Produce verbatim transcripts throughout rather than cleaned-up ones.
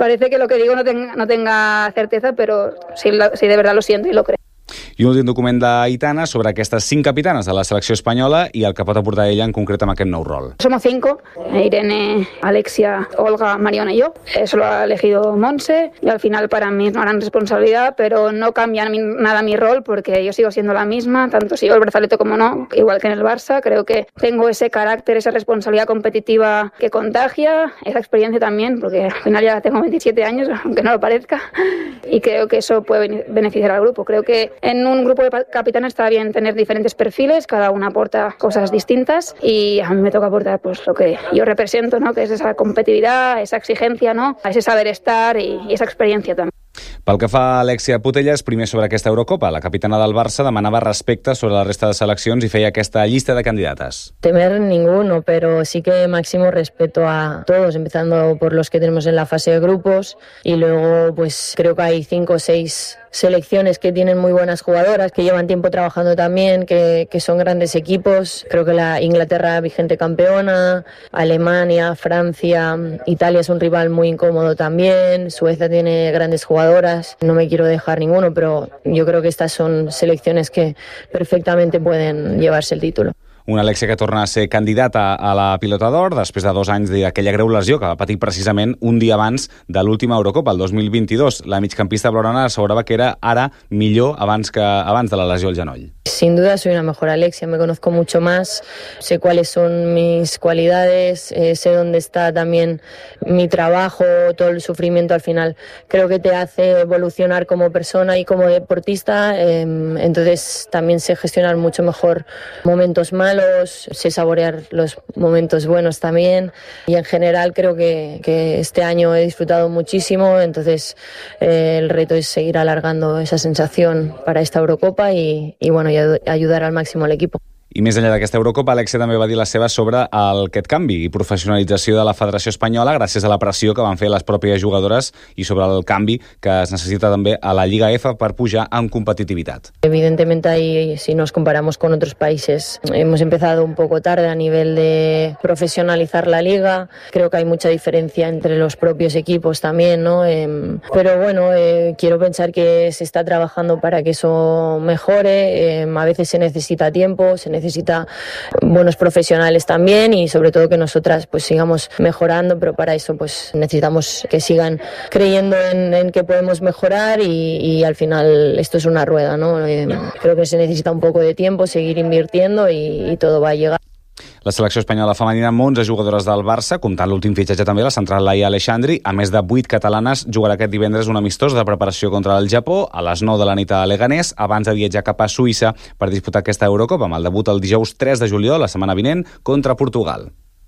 parece que lo que digo no, ten, no tenga certeza, pero sí, sí de verdad lo siento y lo creo. I un últim document d'Aitana sobre aquestes cinc capitanes de la selecció espanyola i el que pot aportar ella en concret amb aquest nou rol. Somos cinco, Irene, Alexia, Olga, Mariona y yo. Eso lo ha elegido Monse y al final para mí es una gran responsabilidad, pero no cambia nada mi rol porque yo sigo siendo la misma, tanto sigo el brazalete como no, igual que en el Barça. Creo que tengo ese carácter, esa responsabilidad competitiva que contagia, esa experiencia también, porque al final ya tengo veintisiete años, aunque no lo parezca, y creo que eso puede beneficiar al grupo. Creo que en un grupo de capitanes está bien tener diferentes perfiles, cada uno aporta cosas distintas y a mí me toca aportar pues lo que yo represento, ¿no? Que es esa competitividad, esa exigencia, ¿no? Ese saber estar y, y esa experiencia también. Pel que fa a Alexia Putellas, primer sobre aquesta Eurocopa, la capitana del Barça demanava respecte sobre la resta de seleccions i feia aquesta llista de candidates. Temer ninguno, pero sí que máximo respeto a todos, empezando por los que tenemos en la fase de grupos y luego pues creo que hay cinco o seis selecciones que tienen muy buenas jugadoras, que llevan tiempo trabajando también, que, que son grandes equipos. Creo que la Inglaterra vigente campeona, Alemania, Francia, Italia es un rival muy incómodo también, Suecia tiene grandes jugadoras, no me quiero dejar ninguno, pero yo creo que estas son selecciones que perfectamente pueden llevarse el título. Una Alexia que torna a ser candidata a la Pilota d'Or després de dos anys d'aquella greu lesió que va patir precisament un dia abans de l'última Eurocopa, el dos mil vint-i-dos. La migcampista blaugrana assegurava que era ara millor abans que abans de la lesió al genoll. Sin duda soy una mejor Alexia, me conozco mucho más, sé cuáles son mis cualidades, eh, sé dónde está también mi trabajo, todo el sufrimiento al final creo que te hace evolucionar como persona y como deportista, eh, entonces también sé gestionar mucho mejor momentos malos, sé saborear los momentos buenos también y en general creo que, que este año he disfrutado muchísimo, entonces eh, el reto es seguir alargando esa sensación para esta Eurocopa y, y bueno, y ayudar al máximo al equipo. I més enllà d'aquesta Eurocopa, Alexia també va dir la seva sobre el, aquest canvi i professionalització de la Federació Espanyola gràcies a la pressió que van fer les pròpies jugadores i sobre el canvi que es necessita també a la Lliga F per pujar en competitivitat. Evidentemente ahí, si nos comparamos con otros países, hemos empezado un poco tarde a nivel de profesionalizar la liga. Creo que hay mucha diferencia entre los propios equipos también, ¿no? Eh, pero bueno, eh, quiero pensar que se está trabajando para que eso mejore. Eh, a veces se necesita tiempo, se necesita necesita buenos profesionales también y sobre todo que nosotras pues sigamos mejorando, pero para eso pues necesitamos que sigan creyendo en, en que podemos mejorar y, y al final esto es una rueda, ¿no? Eh, creo que se necesita un poco de tiempo, seguir invirtiendo y, y todo va a llegar. La selecció espanyola femenina amb onze jugadores del Barça, comptant l'últim fitxatge també la central Laia Aleixandri, a més de vuit catalanes, jugarà aquest divendres un amistós de preparació contra el Japó a les nou de la nit a Leganés, abans de viatjar cap a Suïssa per disputar aquesta Eurocopa, amb el debut el dijous tres de juliol, la setmana vinent, contra Portugal.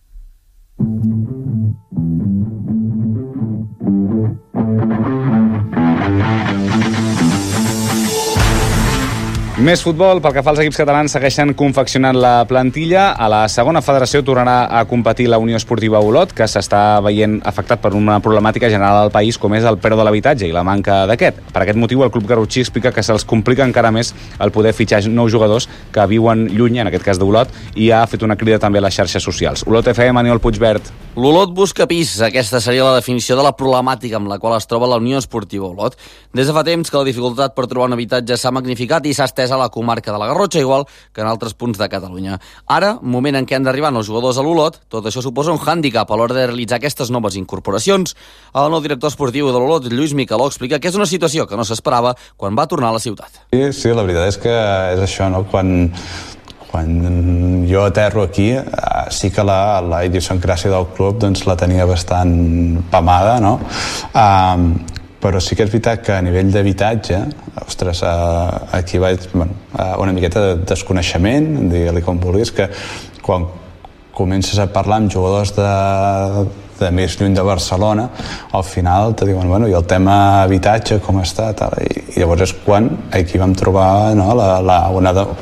Més futbol, pel que fa als equips catalans, segueixen confeccionant la plantilla. A la segona federació tornarà a competir la Unió Esportiva Olot, que s'està veient afectat per una problemàtica general al país, com és el preu de l'habitatge i la manca d'aquest. Per aquest motiu, el club garrotxí explica que se'ls complica encara més el poder fitxar nous jugadors que viuen lluny, en aquest cas d'Olot, i ha fet una crida també a les xarxes socials. Olot F M, Manuel Puigvert. L'Olot busca pis. Aquesta seria la definició de la problemàtica amb la qual es troba la Unió Esportiva Olot. Des de fa temps que la dificultat per trobar un habitatge s'ha magnificat i s'ha estès a la comarca de la Garrotxa, igual que en altres punts de Catalunya. Ara, moment en què han d'arribar els jugadors a l'Olot, tot això suposa un hàndicap a l'hora de realitzar aquestes noves incorporacions. El nou director esportiu de l'Olot, Lluís Micaló, explica que és una situació que no s'esperava quan va tornar a la ciutat. Sí, sí, la veritat és que és això, no? Quan, quan jo aterro aquí, sí que la, la idiosincràsia del club doncs, la tenia bastant pamada, no? Um, però sí que és veritat que a nivell d'habitatge, ostres, aquí vaig bueno, una miqueta de desconeixement, digue-li com vulguis, que quan comences a parlar amb jugadors de, de més lluny de Barcelona, al final te diuen, bueno, i el tema habitatge com està, tal, i, i llavors és quan aquí vam trobar no, la, la, una, de,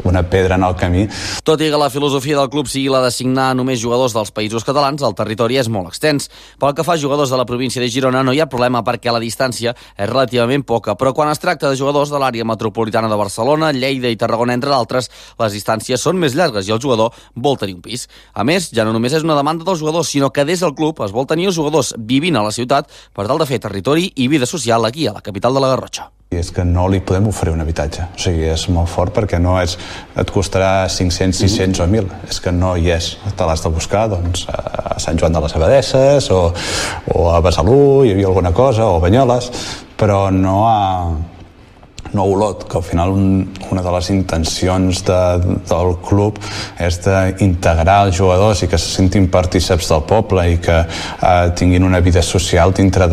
una pedra en el camí. Tot i que la filosofia del club sigui la d'assignar només jugadors dels països catalans, el territori és molt extens. Pel que fa a jugadors de la província de Girona no hi ha problema perquè la distància és relativament poca, però quan es tracta de jugadors de l'àrea metropolitana de Barcelona, Lleida i Tarragona, entre d'altres, les distàncies són més llargues i el jugador vol tenir un pis. A més, ja no només és una demanda dels jugadors, sinó que des del club es vol tenir els jugadors vivint a la ciutat per tal de fer territori i vida social aquí, a la capital de la Garrotxa. I és que no li podem oferir un habitatge. O sigui, és molt fort perquè no és, et costarà cinc-cents, sis-cents o mil. És que no hi és. Te l'has de buscar doncs, a Sant Joan de les Abadesses o, o a Besalú, hi havia alguna cosa, o a Banyoles, però no a, no a Olot, que al final un, una de les intencions de, del club és d'integrar els jugadors i que se sentin partíceps del poble i que eh, tinguin una vida social dintre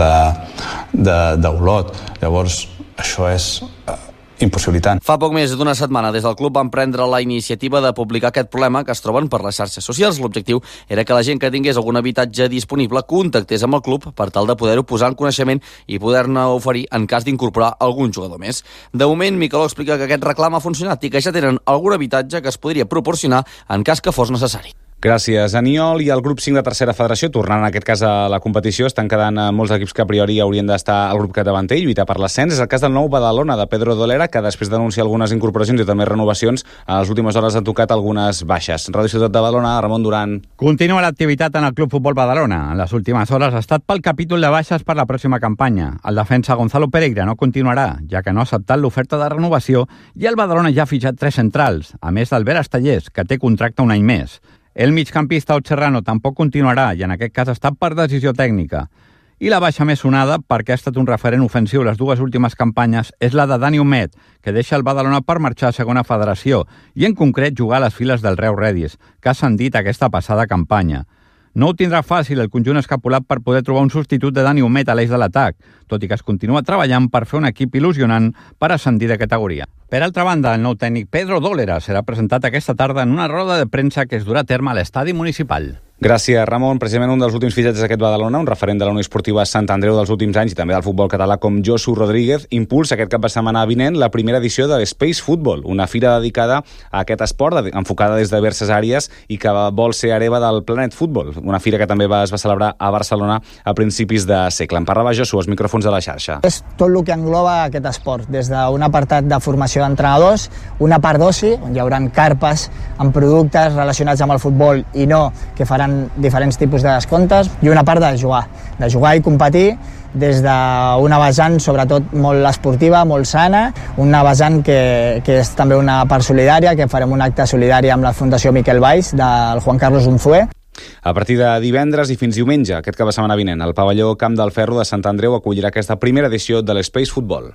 d'Olot. Llavors, això és uh, impossibilitant. Fa poc més d'una setmana des del club van prendre la iniciativa de publicar aquest problema que es troben per les xarxes socials. L'objectiu era que la gent que tingués algun habitatge disponible contactés amb el club per tal de poder-ho posar en coneixement i poder-ne oferir en cas d'incorporar algun jugador més. De moment, Miqueló explica que aquest reclam ha funcionat i que ja tenen algun habitatge que es podria proporcionar en cas que fos necessari. Gràcies, Aniol. I el grup cinc de tercera federació, tornant en aquest cas a la competició, estan quedant molts equips que a priori haurien d'estar al grup capdavanter i lluitar per l'ascens. És el cas del nou Badalona, de Pedro Dolera, que després d'anunciar algunes incorporacions i també renovacions, a les últimes hores han tocat algunes baixes. Ràdio Ciutat de Badalona, Ramon Duran. Continua l'activitat en el Club Futbol Badalona. En les últimes hores ha estat pel capítol de baixes per la pròxima campanya. El defensa Gonzalo Pereira no continuarà, ja que no ha acceptat l'oferta de renovació, i el Badalona ja ha fitxat tres centrals, a més d'Albert Estellers, que té contracte un any més. El migcampista Ot Serrano tampoc continuarà i en aquest cas està per decisió tècnica. I la baixa més sonada, perquè ha estat un referent ofensiu les dues últimes campanyes, és la de Dani Humet, que deixa el Badalona per marxar a segona federació i en concret jugar a les files del Reus Redis, que ha ascendit aquesta passada campanya. No ho tindrà fàcil el conjunt escapulat per poder trobar un substitut de Dani Humet a l'eix de l'atac, tot i que es continua treballant per fer un equip il·lusionant per ascendir de categoria. Per altra banda, el nou tècnic Pedro Dolera serà presentat aquesta tarda en una roda de premsa que es durà a terme a l'estadi municipal. Gràcies, Ramon. Precisament un dels últims fitxatges d'aquest Badalona, un referent de la Unió Esportiva Sant Andreu dels últims anys i també del futbol català com Josu Rodríguez, impulsa aquest cap de setmana vinent la primera edició de l'Space Football, una fira dedicada a aquest esport, enfocada des de diverses àrees i que vol ser hereva del Planet Football, una fira que també va, es va celebrar a Barcelona a principis de segle. En parlava Josu, als micròfons de la xarxa. És tot el que engloba aquest esport, des d'un apartat de formació d'entrenadors, una part d'oci, on hi haurà carpes amb productes relacionats amb el futbol i no, que faran diferents tipus de descomptes, i una part de jugar, de jugar i competir des d'una vessant sobretot molt esportiva, molt sana, una vessant que, que és també una part solidària, que farem un acte solidari amb la Fundació Miquel Valls del Juan Carlos Unzué. A partir de divendres i fins diumenge, aquest cap de setmana vinent, el pavelló Camp del Ferro de Sant Andreu acollirà aquesta primera edició de l'Space Football.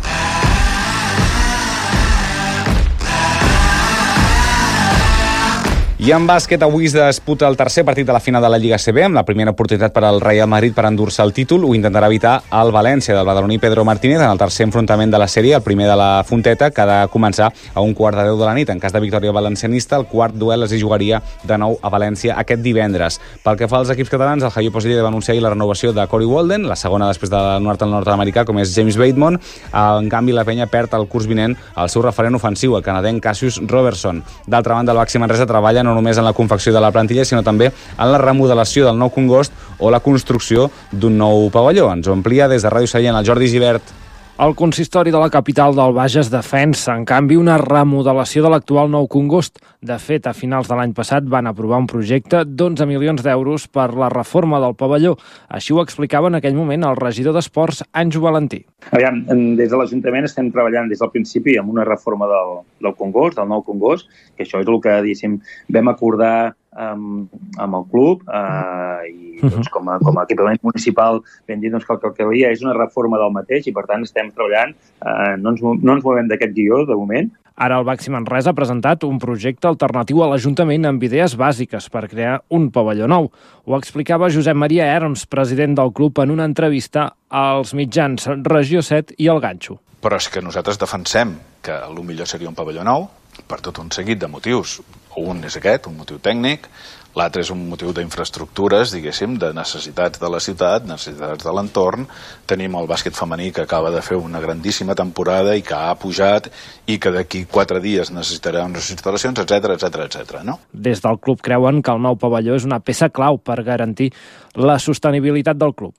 I en bàsquet, avui es disputa el tercer partit de la final de la Lliga A C B, amb la primera oportunitat per al Real Madrid per endur-se el títol. Ho intentarà evitar el València del badaloní Pedro Martínez en el tercer enfrontament de la sèrie, el primer de la Fonteta, que ha de començar a un quart de deu de la nit. En cas de victòria valencianista, el quart duel es jugaria de nou a València aquest divendres. Pel que fa als equips catalans, el Javier Poselli va anunciar la renovació de Corey Walden, la segona després del nord-americà, com és James Bateman. En canvi, la penya perd el curs vinent el seu referent ofensiu, el canadenc Cassius Robertson. D'altra banda, el Baxi Manresa treballa no només en la confecció de la plantilla, sinó també en la remodelació del nou Congost o la construcció d'un nou pavelló. Ens ho amplia des de Ràdio Sallent el Jordi Gibert. El consistori de la capital del Bages defensa, en canvi, una remodelació de l'actual nou Congost. De fet, a finals de l'any passat van aprovar un projecte d'onze milions d'euros per la reforma del pavelló. Així ho explicava en aquell moment el regidor d'Esports, Anjo Valentí. Aviam, des de l'Ajuntament estem treballant des del principi amb una reforma del, del Congost, del nou Congost, que això és el que, diguéssim, vam acordar amb, amb el club eh, i doncs, com, a, com a equipament municipal vam dir doncs, que el que calia és una reforma del mateix i per tant estem treballant, eh, no, ens, no ens movem d'aquest guió de moment. Ara el Baxi Manresa ha presentat un projecte alternatiu a l'Ajuntament amb idees bàsiques per crear un pavelló nou. Ho explicava Josep Maria Herms, president del club, en una entrevista als mitjans Regió set i El Ganxo. Però és que nosaltres defensem que el millor seria un pavelló nou per tot un seguit de motius. Un és aquest, un motiu tècnic, l'altre és un motiu d'infraestructures, diguéssim, de necessitats de la ciutat, necessitats de l'entorn. Tenim el bàsquet femení que acaba de fer una grandíssima temporada i que ha pujat i que d'aquí quatre dies necessitarà unes instal·lacions, etcètera, etcètera, etcètera, no? Des del club creuen que el nou pavelló és una peça clau per garantir la sostenibilitat del club.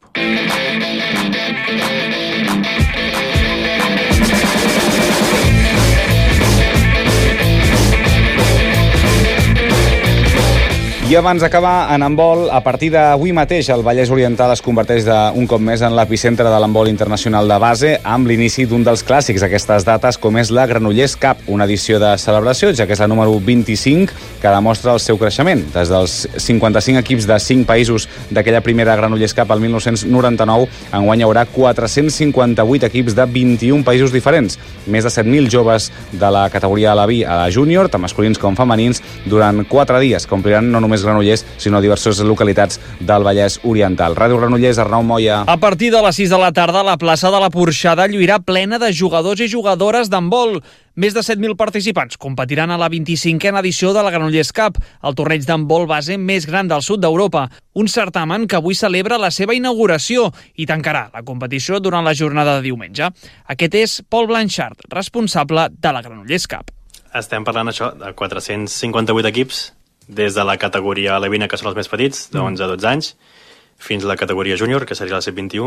I abans d'acabar, en handbol, a partir d'avui mateix el Vallès Oriental es converteix de, un cop més en l'epicentre de l'handbol internacional de base amb l'inici d'un dels clàssics d'aquestes dates, com és la Granollers Cup, una edició de celebració, ja que és la número vint-i-cinc, que demostra el seu creixement. Des dels cinquanta-cinc equips de cinc països d'aquella primera Granollers Cup al mil nou-cents noranta-nou, enguany hi haurà quatre-cents cinquanta-vuit equips de vint-i-un països diferents. Més de set mil joves de la categoria a la B a la júnior, tant masculins com femenins, durant quatre dies, que ompliran no només Granollers, sinó diverses localitats del Vallès Oriental. Ràdio Granollers, Arnau Moya. A partir de les sis de la tarda, la plaça de la Porxada lluirà plena de jugadors i jugadores d'handbol. Més de set mil participants competiran a la vint-i-cinquena edició de la Granollers Cup, el torneig d'handbol base més gran del sud d'Europa. Un certamen que avui celebra la seva inauguració i tancarà la competició durant la jornada de diumenge. Aquest és Paul Blanchard, responsable de la Granollers Cup. Estem parlant això de quatre-cents cinquanta-vuit equips, des de la categoria alevina, que són els més petits, de onze a dotze anys, fins a la categoria júnior, que seria la C vint-i-u,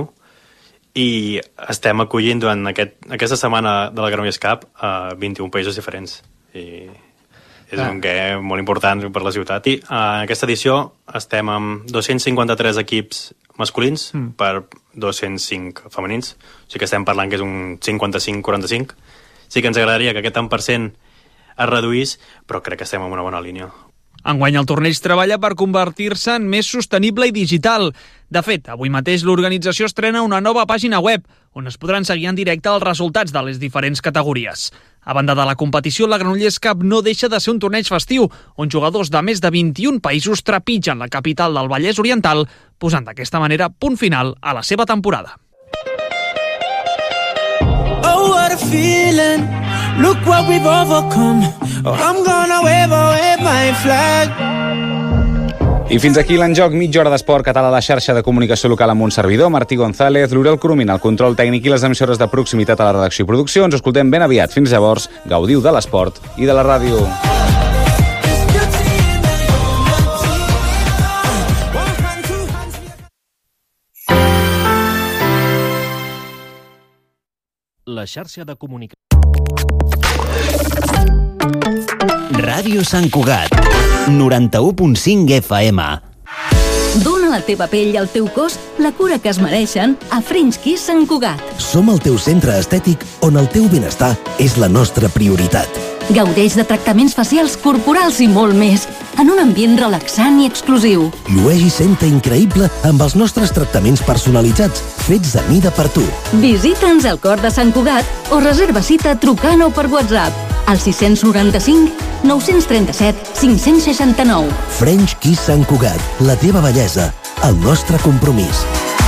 i estem acollint durant aquest, aquesta setmana de la Granollers Cup a vint-i-un països diferents. I és ah. un què molt important per la ciutat. I en aquesta edició estem amb dos-cents cinquanta-tres equips masculins mm. per dos-cents cinc femenins. O sigui que estem parlant que és un cinquanta-cinc quaranta-cinc. Sí que ens agradaria que aquest tant per cent es reduís, però crec que estem en una bona línia. Enguany el torneig treballa per convertir-se en més sostenible i digital. De fet, avui mateix l'organització estrena una nova pàgina web on es podran seguir en directe els resultats de les diferents categories. A banda de la competició, la Granollers Cup no deixa de ser un torneig festiu on jugadors de més de vint-i-un països trepitgen la capital del Vallès Oriental, posant d'aquesta manera punt final a la seva temporada. Oh, what a feeling. Look what we've overcome. Oh, I'm gonna wave, wave my flag. I fins aquí l'enjoc, mitja hora d'esport català a la xarxa de comunicació local amb un servidor, Martí González, l'Oriol Coromina, el control tècnic i les emissores de proximitat a la redacció i producció. Ens escoltem ben aviat. Fins llavors, gaudiu de l'esport i de la ràdio. La xarxa de comunicació. Ràdio Sant Cugat, noranta-u punt cinc F M. Dóna a la teva pell i al teu cos la cura que es mereixen a French Kiss Sant Cugat. Som el teu centre estètic on el teu benestar és la nostra prioritat. Gaudeix de tractaments facials, corporals i molt més, en un ambient relaxant i exclusiu. Llueix i senta increïble amb els nostres tractaments personalitzats, fets a mida per tu. Visita'ns al cor de Sant Cugat o reserva cita trucant o per WhatsApp al sis noranta-cinc nou trenta-set cinc seixanta-nou. French Kiss Sant Cugat, la teva bellesa, el nostre compromís.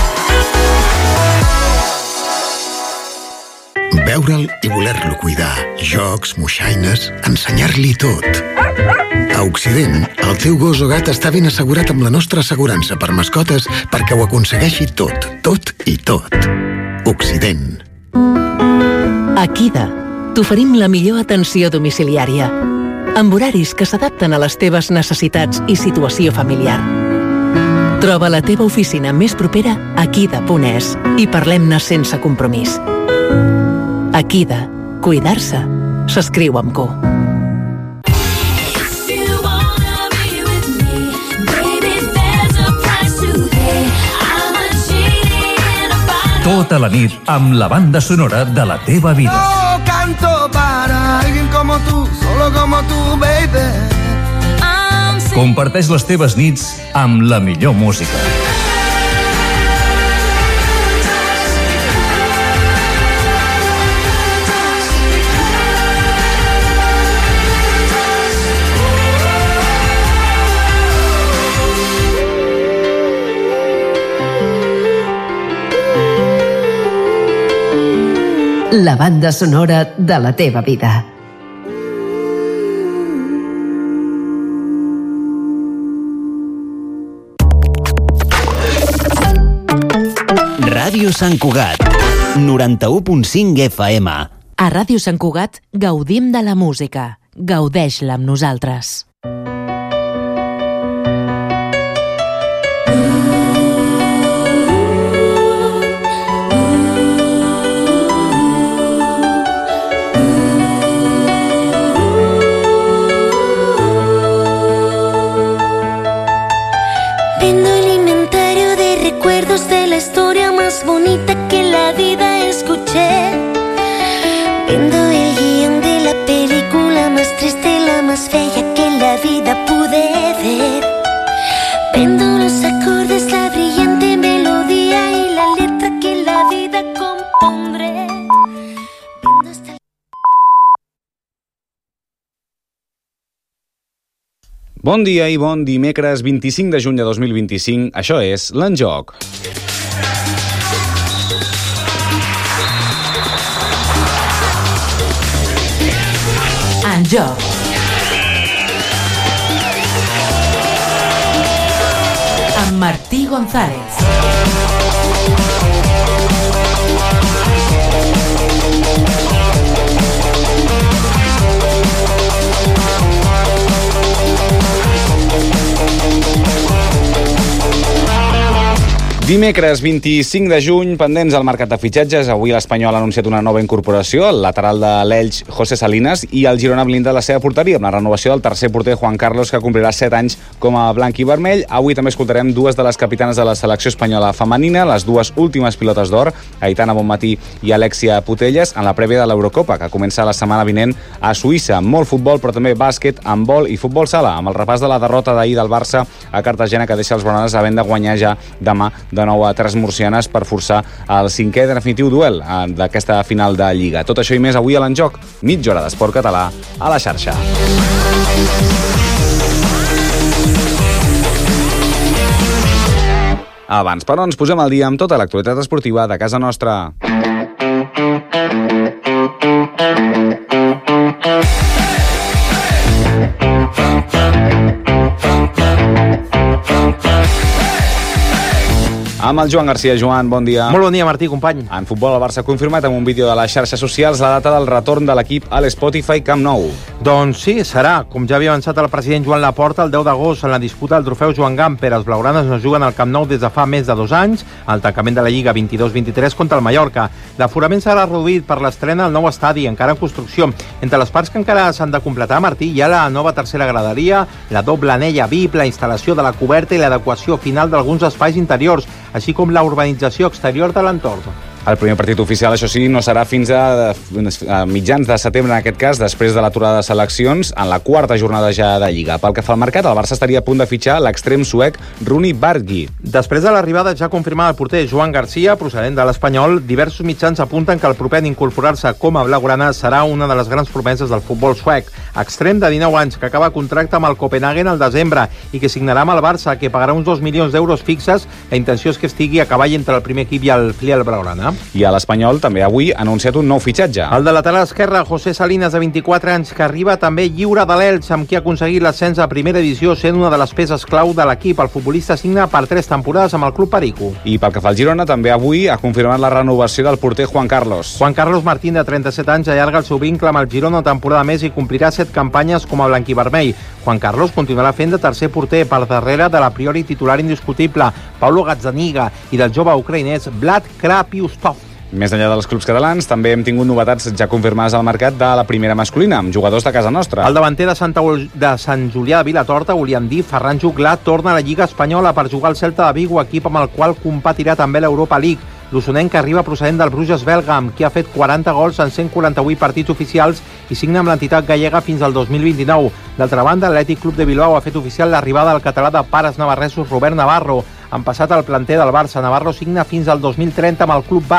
Veure'l i voler-lo cuidar. Jocs, moixaines, ensenyar-li tot. A Occident, el teu gos o gat està ben assegurat amb la nostra assegurança per mascotes perquè ho aconsegueixi tot, tot i tot. Occident. A Kida t'oferim la millor atenció domiciliària, amb horaris que s'adapten a les teves necessitats i situació familiar. Troba la teva oficina més propera a kida punt es i parlem-ne sense compromís. Akida, cuidar-se, s'escriu amb Q. Tota la nit amb la banda sonora de la teva vida. Oh, canto para alguien como tú, solo como tú, baby. Comparteix les teves nits amb la millor música. La banda sonora de la teva vida. Ràdio Sant Cugat, noranta-u punt cinc F M. A Ràdio Sant Cugat gaudim de la música. Gaudeix-la amb nosaltres. De la historia más bonita que en la vida escuché, viendo el guión de la película más triste, la más bella que en la vida pude ver, viendo los acordes, la brillante melodía y la letra que en la vida compondré, viendo hasta el... Bon dia i bon dimecres vint-i-cinc de juny de dos mil vint-i-cinc. Això és l'Enjoc. Enjoc. Amb Martí González. Dimecres vint-i-cinc de juny, pendents al mercat de fitxatges. Avui l'Espanyol ha anunciat una nova incorporació, el lateral de l'Elx, José Salinas, i el Girona blinda la seva porteria amb la renovació del tercer porter, Juan Carlos, que complirà set anys com a blanc i vermell. Avui també escoltarem dues de les capitanes de la selecció espanyola femenina, les dues últimes pilotes d'or, Aitana Bonmatí i Alexia Putellas, en la prèvia de l'Eurocopa, que comença la setmana vinent a Suïssa. Molt futbol, però també bàsquet, handbol i futbol sala, amb el repàs de la derrota d'ahir del Barça a Cartagena, que deixa els blaugranes havent de guanyar ja demà de nou a tres murcianes per forçar el cinquè definitiu duel d'aquesta final de Lliga. Tot això i més avui a l'Enjoc, mitja hora d'esport català a la xarxa. Abans, però, ens posem al dia amb tota l'actualitat esportiva de casa nostra. Amb el Joan Garcia. Joan, bon dia. Molt bon dia, Martí, company. En futbol, el Barça ha confirmat amb un vídeo de les xarxes socials la data del retorn de l'equip a l'Spotify Camp Nou. Doncs sí, serà, com ja havia avançat el president Joan Laporta, el deu d'agost en la disputa del trofeu Joan Gamper. Els blaugranes no juguen al Camp Nou des de fa més de dos anys, al tancament de la Lliga vint-i-dos vint-i-tres contra el Mallorca. L'aforament serà reduït per l'estrena al nou estadi, encara en construcció. Entre les parts que encara s'han de completar, Martí, hi ha la nova tercera graderia, la doble anella V I P, la instal·lació de la coberta i l'adequació final d'alguns espais interiors, així com la urbanització exterior de l'entorn. El primer partit oficial, això sí, no serà fins a, a mitjans de setembre, en aquest cas, després de l'aturada de seleccions, en la quarta jornada ja de Lliga. Pel que fa al mercat, el Barça estaria a punt de fitxar l'extrem suec Rooney Bargi. Després de l'arribada ja confirmada del porter Joan Garcia, procedent de l'Espanyol, diversos mitjans apunten que el proper en incorporar-se com a blaugrana serà una de les grans promeses del futbol suec. Extrem de dinou anys, que acaba contracte amb el Copenhagen al desembre i que signarà amb el Barça, que pagarà uns dos milions d'euros fixes. La intenció és que estigui a cavall entre el primer equip i el filial blaugrana. I a l'Espanyol també avui ha anunciat un nou fitxatge. El de lateral esquerre, José Salinas, de vint-i-quatre anys, que arriba també lliure de l'Elx, amb qui ha aconseguit l'ascens a primera divisió, sent una de les peces clau de l'equip. El futbolista signa per tres temporades amb el club Perico. I pel que fa al Girona, també avui ha confirmat la renovació del porter Juan Carlos. Juan Carlos Martín, de trenta-set anys, allarga el seu vincle amb el Girona una temporada més i complirà set campanyes com a blanquivermell. Juan Carlos continuarà fent de tercer porter per darrere de l'a priori titular indiscutible Paulo Gazzaniga i del jove ucraïnès Vlad Krapiustov. Més enllà dels clubs catalans, també hem tingut novetats ja confirmades al mercat de la primera masculina, amb jugadors de casa nostra. El davanter de, Santa, de Sant Julià de Vilatorta, William Di, Ferran Juglar, torna a la Lliga Espanyola per jugar al Celta de Vigo, equip amb el qual competirà també l'Europa League. L'Osonenc arriba procedent del Bruges belga, amb qui ha fet quaranta gols en cent quaranta-vuit partits oficials i signa amb l'entitat gallega fins al dos mil vint-i-nou. D'altra banda, l'Atlètic Club de Bilbao ha fet oficial l'arribada del català de pares navarresos Robert Navarro. Han passat al planter del Barça. Navarro signa fins al dos mil trenta amb el club basc.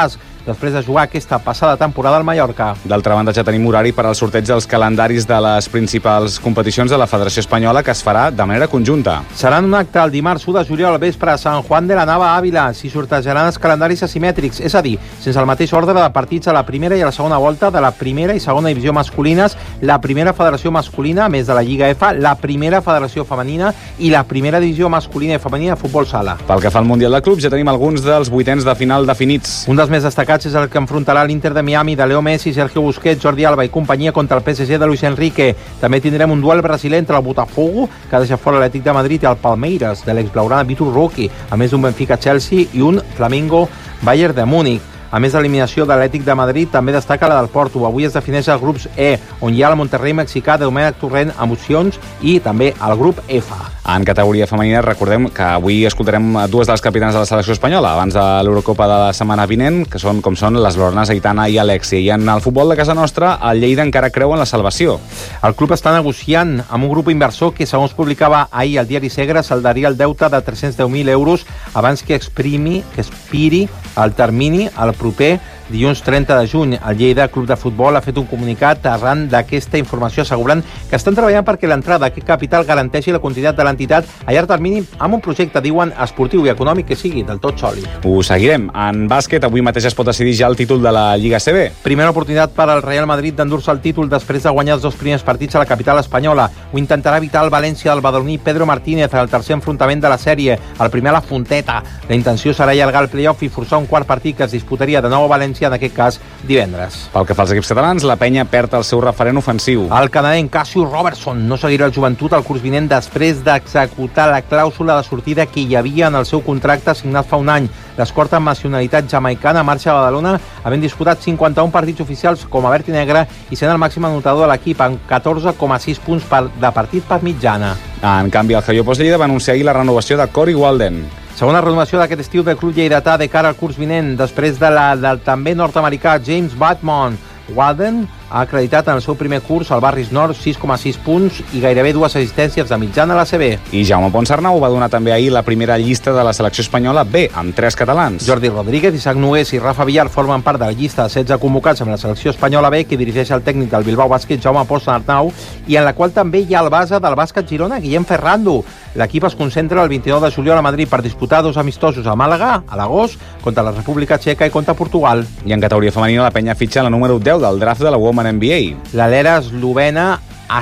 després de jugar aquesta passada temporada al Mallorca. D'altra banda, ja tenim horari per al sorteig dels calendaris de les principals competicions de la Federació Espanyola, que es farà de manera conjunta. Seran un acte el dimarts u de juliol al vespre a Sant Juan de la Nava, Àvila. S'hi sortejaran els calendaris asimètrics, és a dir, sense el mateix ordre de partits a la primera i a la segona volta de la primera i segona divisió masculines, la primera federació masculina, a més de la Lliga F, la primera federació femenina i la primera divisió masculina i femenina de futbol sala. Pel que fa al Mundial de Clubs, ja tenim alguns dels vuitens de final definits. Un dels més destacats és el que enfrontarà l'Inter de Miami de Leo Messi, Sergio Busquets, Jordi Alba i companyia contra el P S G de Luis Enrique. També tindrem un duel brasiler entre el Botafogo, que ha deixat fora l'Atlètic de Madrid, i el Palmeiras, de l'ex-blaugrana Vitor Roque, a més d'un Benfica-Chelsea i un Flamengo-Bayern de Múnich. A més de l'eliminació de l'Atlètic de Madrid, també destaca la del Porto. Avui es defineix els grups E, on hi ha el Monterrey mexicà de Domènec Torrent amb opcions, i també el grup F. En categoria femenina, recordem que avui escoltarem dues de les capitanes de la selecció espanyola abans de l'Eurocopa de la setmana vinent, que són com són les blaugranes Aitana i Alexia. I en el futbol de casa nostra, el Lleida encara creu en la salvació. El club està negociant amb un grup inversor que, segons publicava ahir el diari Segre, saldaria el deute de tres-cents deu mil euros abans que exprimi, que expiri el termini al proper dilluns trenta de juny. El Lleida Club de Futbol ha fet un comunicat arran d'aquesta informació, assegurant que estan treballant perquè l'entrada d'aquest capital garanteixi la continuïtat de l'entitat a llarg termini amb un projecte, diuen, esportiu i econòmic que sigui del tot sòlid. Ho seguirem. En bàsquet, avui mateix es pot decidir ja el títol de la Lliga A C B. Primera oportunitat per al Real Madrid d'endur-se el títol després de guanyar els dos primers partits a la capital espanyola. Ho intentarà evitar el València del badaloní Pedro Martínez en el tercer enfrontament de la sèrie, el primer a la Fonteta. La intenció serà allargar el play-off i forçar un quart partit que es disputaria de nou a València, en aquest cas divendres. Pel que fa als equips catalans, la Penya perd el seu referent ofensiu. El canadenc Cassius Robertson no seguirà el Joventut al curs vinent després d'executar la clàusula de sortida que hi havia en el seu contracte signat fa un any. L'escorta amb nacionalitat jamaicana marxa a Badalona, havent disputat cinquanta-un partits oficials com a verd i negre i sent el màxim anotador de l'equip amb catorze coma sis punts per, de partit per mitjana. En canvi, el Javier Pos Lleida va anunciar ahir la renovació de Corey Walden. Segona renovació d'aquest estiu del club lleidatà de cara al curs vinent, després de la del també nord-americà James Batmon. Walden ha acreditat en el seu primer curs al Barris Nord sis coma sis punts i gairebé dues assistències de mitjana a l'A C B. I Jaume Ponsarnau va donar també ahir la primera llista de la selecció espanyola B, amb tres catalans. Jordi Rodríguez, Isaac Nogués i Rafa Villar formen part de la llista de setze convocats amb la selecció espanyola B, que dirigeix el tècnic del Bilbao Bàsquet, Jaume Ponsarnau, i en la qual també hi ha el base del bàsquet Girona, Guillem Ferrando. L'equip es concentra el vint-i-nou de juliol a Madrid per disputar dos amistosos a Màlaga, a l'agost, contra la República Txeca i contra Portugal. I en categoria femenina, la Penya fitxa la número deu del draft de la Women N B A. L'alera eslovena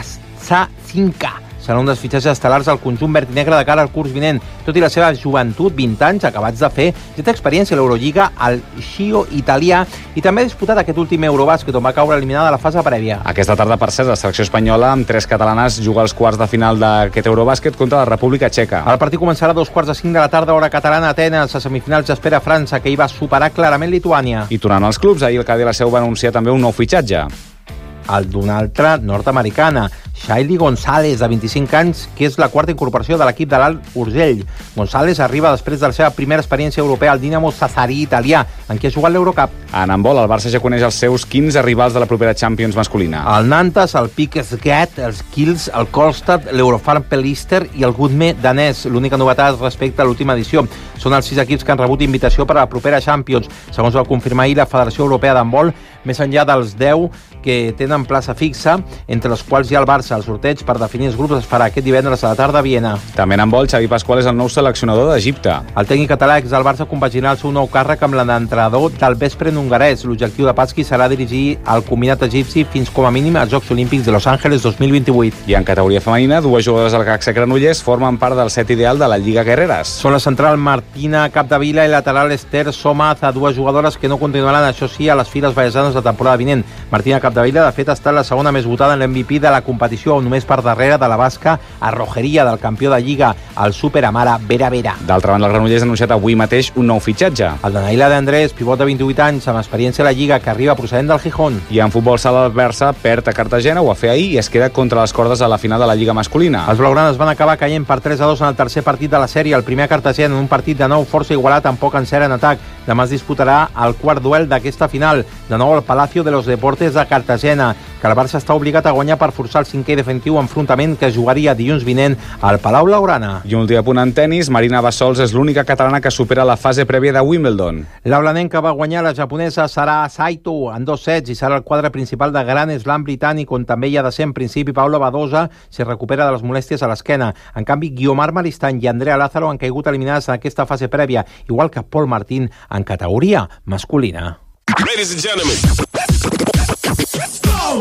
Assacinka serà un dels fitxatges estel·lars al conjunt verd i negre de cara al curs vinent. Tot i la seva joventut, vint anys acabats de fer, ja té experiència a l'Eurolliga al Schio italià i també ha disputat aquest últim Eurobàsquet on va caure eliminada a la fase prèvia. Aquesta tarda, per cert, la selecció espanyola amb tres catalanes juga als quarts de final d'aquest Eurobàsquet contra la República Txeca. El partit començarà a dos quarts de cinc de la tarda, hora catalana, a Atenes. A semifinals espera França, que hi va superar clarament Lituània. I tornant als clubs, ahir el Cadí la Seu va anunciar també un nou fitxatge. El d'una altra nord-americana, Shailey González, de vint-i-cinc anys, que és la quarta incorporació de l'equip de l'Alt Urgell. González arriba després de la seva primera experiència europea al Dinamo Sassari italià, en què ha jugat l'Eurocup. En handbol, el Barça ja coneix els seus quinze rivals de la propera Champions masculina. El Nantes, el P I C Sget, els Kiels, el Kolstad, l'Eurofarm Pelister i el Gudme danès. L'única novetat respecte a l'última edició són els sis equips que han rebut invitació per a la propera Champions, segons va confirmar ahir la Federació Europea d'Handbol, més enllà dels deu que tenen plaça fixa, entre els quals hi ha el Barça. El sorteig per definir els grups es farà aquest divendres a la tarda a Viena. També en handbol, Xavi Pasqual és el nou seleccionador d'Egipte. El tècnic català ex del Barça compaginarà el seu nou càrrec amb l'entrenador del vespre en hongarès. L'objectiu de Pasqui serà dirigir el combinat egipci fins com a mínim als Jocs Olímpics de Los Angeles dos mil vint-i-vuit. I en categoria femenina, dues jugadores del C A C Granollers formen part del set ideal de la Lliga Guerreres. Són la central Martina Capdevila i lateral Esther Somaza, dues jugadores que no continuaran, això sí, a les files vallesanes la temporada vinent. Martina Capdevila, de fet, ha estat la segona més votada en l'M V P de la competició, només per darrere de la basca Arrojeria, del campió de Lliga, el Super Amara Vera Vera. D'altra banda, el Granollers ha anunciat avui mateix un nou fitxatge. El de Naila de Andrés, pivot de vint-i-vuit anys, amb experiència a la Lliga, que arriba procedent del Gijón. I en futbol sala, el Barça perd a Cartagena, ho va fer ahir, i es queda contra les cordes a la final de la Lliga masculina. Els blaugranes van acabar caient per tres a dos en el tercer partit de la sèrie, el primer a Cartagena, en un partit de nou força igualat amb poc encert en atac. Demà es disputarà el quart duel d'aquesta final, de nou al Palacio de los Deportes de Cartagena, que el Barça està obligat a guanyar per forçar el cinquè i definitiu enfrontament que jugaria dilluns vinent al Palau Blaugrana. I un últim apunt en tenis, Marina Bassols és l'única catalana que supera la fase prèvia de Wimbledon. La canadenca va guanyar la japonesa Sara Saito en dos sets i serà el quadre principal de Grand Slam britànic, on també hi ha de ser en principi Paula Badosa si recupera de les molèsties a l'esquena. En canvi, Guiomar Maristany i Andrea Lázaro han caigut eliminades en aquesta fase prèvia, igual que Paul Martín en categoria masculina. Ladies and gentlemen, let's go!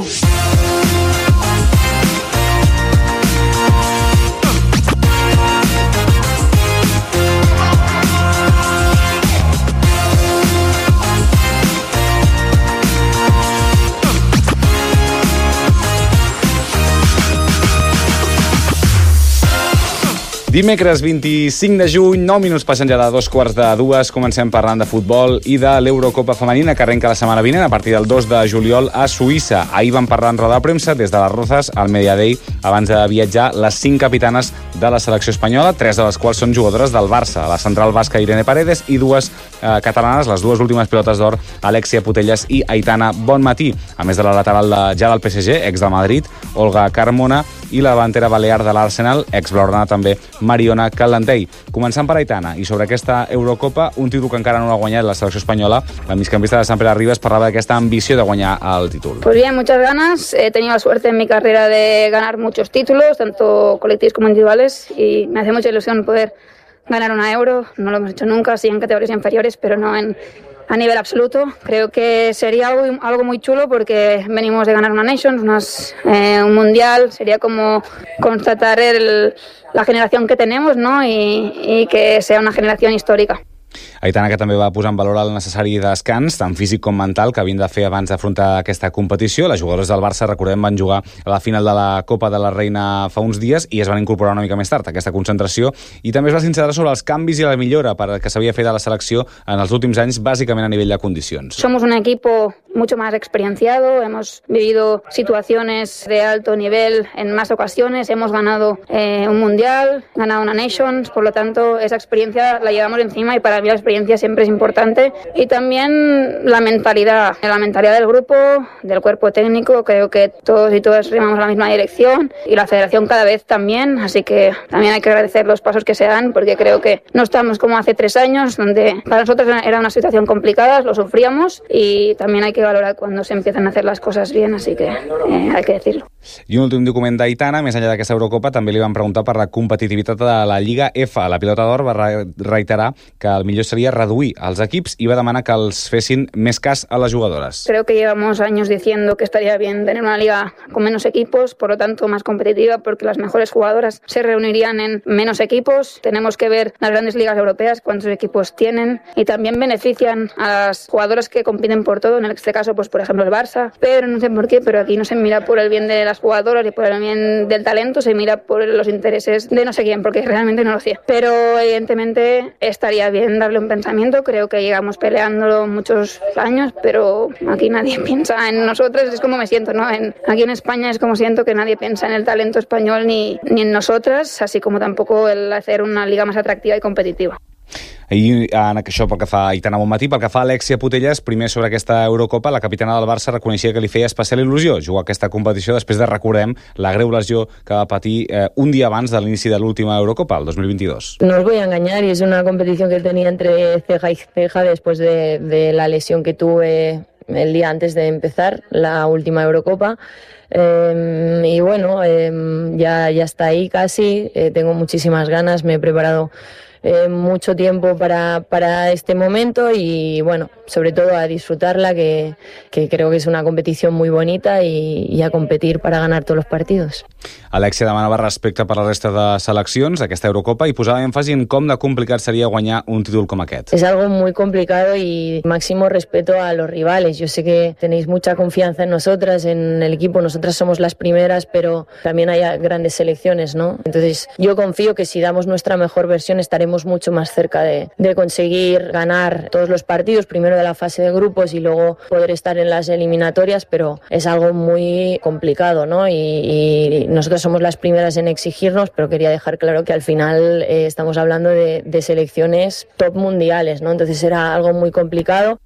Dimecres vint-i-cinc de juny, nou minuts passen ja de dos quarts de dues. Comencem parlant de futbol i de l'Eurocopa femenina, que arrenca la setmana vinent a partir del dos de juliol a Suïssa. Ahir van parlar en roda de premsa des de les Rozas al Media Day abans de viatjar les cinc capitanes de la selecció espanyola, tres de les quals són jugadores del Barça, la central basca Irene Paredes i dues eh, catalanes, les dues últimes pilotes d'or, Alexia Putellas i Aitana Bonmatí, a més de la lateral de, ja del P S G, ex del Madrid, Olga Carmona, i la davantera balear de l'Arsenal, ex-blaugrana també, Mariona Caldentey. Començant per Aitana, i sobre aquesta Eurocopa, un títol que encara no ha guanyat la selecció espanyola, la migcampista de Sant Pere Ribes parlava d'aquesta ambició de guanyar el títol. Pues bien, muchas ganas. He tenido la suerte en mi carrera de ganar muchos títulos, tanto colectivos como individuales, y me hace mucha ilusión poder ganar una Euro. No lo hemos hecho nunca, sí en categorías inferiores, pero no en a nivel absoluto. Creo que sería algo, algo muy chulo porque venimos de ganar una Nations, unas, eh, un Mundial. Sería como constatar el, la generación que tenemos, ¿no? y, y que sea una generación histórica. Aitana, que també va posar en valor el necessari descans, tant físic com mental, que havien de fer abans d'afrontar aquesta competició. Les jugadores del Barça, recordem, van jugar a la final de la Copa de la Reina fa uns dies i es van incorporar una mica més tard a aquesta concentració, i també es va sincerar sobre els canvis i la millora per que s'havia fet a la selecció en els últims anys, bàsicament a nivell de condicions. Somos un equipo mucho más experienciado, hemos vivido situaciones de alto nivel en más ocasiones, hemos ganado eh, un Mundial, ganado una Nations, por lo tanto esa experiencia la llevamos encima y para mí la experiencia siempre es importante, y también la mentalidad, la mentalidad del grupo, del cuerpo técnico. Creo que todos y todas remamos a la misma dirección y la federación cada vez también, así que también hay que agradecer los pasos que se dan, porque creo que no estamos como hace tres años, donde para nosotros era una situación complicada, lo sufríamos, y también hay que valorar cuando se empiezan a hacer las cosas bien, así que eh, hay que decirlo. I un últim document d'Aitana, més enllà d'aquesta Eurocopa, també li van preguntar per la competitivitat de la Lliga F. La pilota d'or va reiterar que el millor seria reduir els equips i va demanar que els fessin més cas a les jugadores. Creo que llevamos años diciendo que estaría bien tener una liga con menos equipos, por lo tanto más competitiva, porque las mejores jugadoras se reunirían en menos equipos. Tenemos que ver las grandes ligas europeas, cuántos equipos tienen, y también benefician a las jugadoras que compiten por todo, en este caso, pues por ejemplo el Barça, pero no sé por qué, pero aquí no se mira por el bien de las jugadoras y por el bien del talento, se mira por los intereses de no sé quién, porque realmente no lo sé. Pero evidentemente estaría bien darle un pensamiento. Creo que llegamos peleándolo muchos años, pero aquí nadie piensa en nosotras. Es como me siento, ¿no? En, aquí en España es como siento que nadie piensa en el talento español ni, ni en nosotras, así como tampoco el hacer una liga más atractiva y competitiva. Ahir, en això pel que fa a Aitana Bonmatí, pel que fa a Alexia Putellas, primer sobre aquesta Eurocopa, la capitana del Barça reconeixia que li feia especial il·lusió jugar aquesta competició després de, recordem, la greu lesió que va patir eh, un dia abans de l'inici de l'última Eurocopa, el dos mil veintidós. No os voy a engañar, y es una competición que tenía entre ceja y ceja después de, de la lesión que tuve el día antes de empezar la última Eurocopa. Eh, y bueno, eh, ya, ya está ahí casi, eh, tengo muchísimas ganas, me he preparado Eh, mucho tiempo para, para este momento, y bueno, sobre todo a disfrutarla, que, que creo que es una competición muy bonita, y, y a competir para ganar todos los partidos. Alexia demanava respecte per la resta de seleccions d'aquesta Eurocopa i posava èmfasi en com de complicat seria guanyar un títol com aquest. Es algo muy complicado y máximo respeto a los rivales. Yo sé que tenéis mucha confianza en nosotras, en el equipo. Nosotras somos las primeras, pero también hay grandes selecciones, ¿no? Entonces yo confío que si damos nuestra mejor versión estaremos mucho más cerca de, de conseguir ganar todos los partidos, primero de la fase de grupos y luego poder estar en las eliminatorias, pero es algo muy complicado, ¿no? Y, y nosotros somos las primeras en exigirnos, pero quería dejar claro que al final eh, estamos hablando de, de selecciones top mundiales, ¿no? Entonces era algo muy complicado.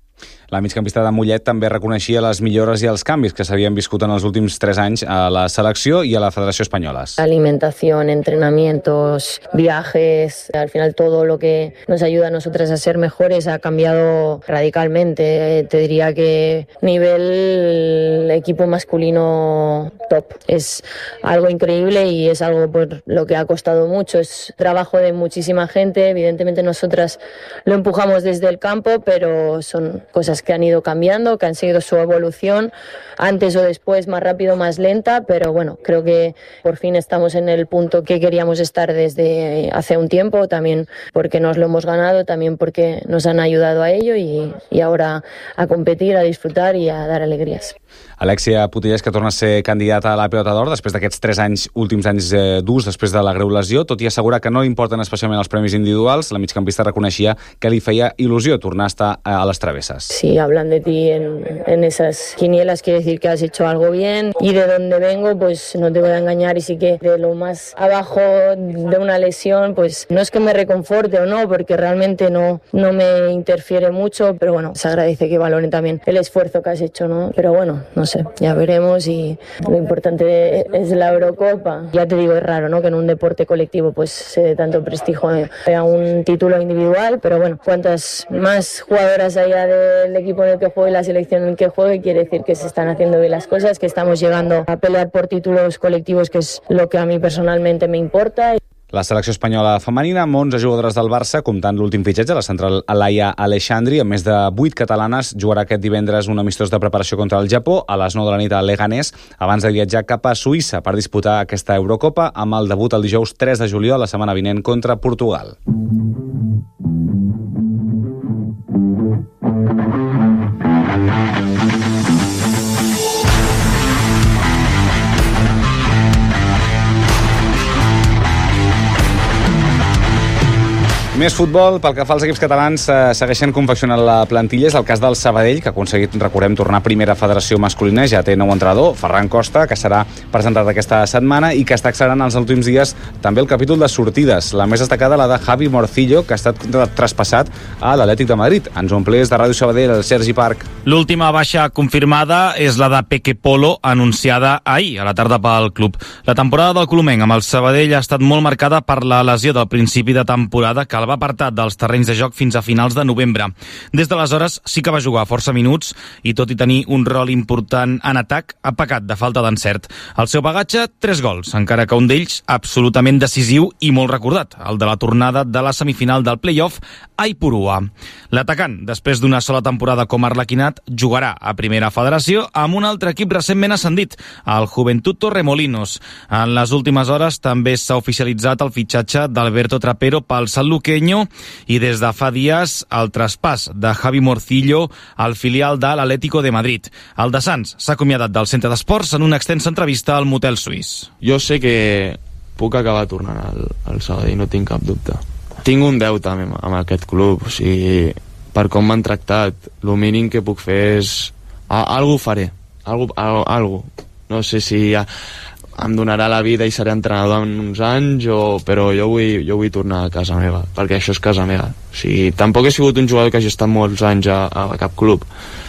La migcampista de Mollet també reconeixia les millores i els canvis que s'havien viscut en els últims tres anys a la selecció i a la Federació Espanyoles. Alimentación, entrenamientos, viajes, al final todo lo que nos ayuda a nosotras a ser mejores ha cambiado radicalmente. Te diría que nivel equipo masculino top. Es algo increíble y es algo por lo que ha costado mucho. Es trabajo de muchísima gente. Evidentemente nosotras lo empujamos desde el campo, pero son cosas que han ido cambiando, que han seguido su evolución, antes o después, más rápido, más lenta, pero bueno, creo que por fin estamos en el punto que queríamos estar desde hace un tiempo, también porque nos lo hemos ganado, también porque nos han ayudado a ello y, y ahora a competir, a disfrutar y a dar alegrías. Alexia Putellas, que torna a ser candidata a la Pilota d'Or després d'aquests tres anys, últims anys eh, durs després de la greu lesió, tot i assegurar que no li importen especialment els premis individuals, la migcampista reconeixia que li feia il·lusió tornar a estar a les travesses. Si hablan de ti en, en esas quinielas, quiere decir que has hecho algo bien, y de donde vengo, pues no te voy a engañar, y sí que de lo más abajo de una lesión, pues no es que me reconforte o no, porque realmente no, no me interfiere mucho, pero bueno, se agradece que valoren también el esfuerzo que has hecho, ¿no? Pero bueno, no sé, ya veremos, y lo importante es la Eurocopa. Ya te digo, es raro, ¿no?, que en un deporte colectivo pues se dé tanto prestigio a un título individual, pero bueno, cuantas más jugadoras haya del equipo en el que juegue y la selección en el que juegue, quiere decir que se están haciendo bien las cosas, que estamos llegando a pelear por títulos colectivos, que es lo que a mí personalmente me importa. La selecció espanyola femenina, amb onze jugadores del Barça, comptant l'últim fitxatge, la central Alaia Aleixandri, amb més de vuit catalanes, jugarà aquest divendres un amistós de preparació contra el Japó a les nou de la nit a Leganés, abans de viatjar cap a Suïssa per disputar aquesta Eurocopa, amb el debut el dijous tres de juliol, la setmana vinent, contra Portugal. Més futbol, pel que fa als equips catalans, eh, segueixen confeccionant la plantilla. És el cas del Sabadell, que ha aconseguit, recordem, tornar a primera federació masculina. Ja té nou entrenador, Ferran Costa, que serà presentat aquesta setmana i que està accelerant els últims dies també el capítol de sortides. La més destacada, la de Javi Morcillo, que ha estat traspassat a l'Atlètic de Madrid. Ens omplés de Ràdio Sabadell, el Sergi Parc. L'última baixa confirmada és la de Peque Polo, anunciada ahir a la tarda pel club. La temporada del colomenc amb el Sabadell ha estat molt marcada per la lesió del principi de temporada, que el va apartat dels terrenys de joc fins a finals de novembre. Des d'aleshores sí que va jugar força minuts i, tot i tenir un rol important en atac, ha pecat de falta d'encert. El seu bagatge, tres gols, encara que un d'ells absolutament decisiu i molt recordat, el de la tornada de la semifinal del play-off a Ipurua. L'atacant, després d'una sola temporada com a arlequinat, jugarà a Primera Federació amb un altre equip recentment ascendit, el Juventud Torremolinos. En les últimes hores també s'ha oficialitzat el fitxatge d'Alberto Trapero pel Sanluqueño i des de fa dies el traspàs de Javi Morcillo al filial de l'Atlético de Madrid. El de Sants s'ha acomiadat del centre d'esports en una extensa entrevista al motel suís. Jo sé que puc acabar tornant al, al Sabadell, no tinc cap dubte. Tinc un deute amb, amb aquest club, o sigui, per com m'han tractat, el mínim que puc fer és... A, algo faré, algo, algo, algo. No sé si ja em donarà la vida i seré entrenador en uns anys, o, però jo vull, jo vull tornar a casa meva, perquè això és casa meva. O sigui, tampoc he sigut un jugador que hagi estat molts anys a, a cap club,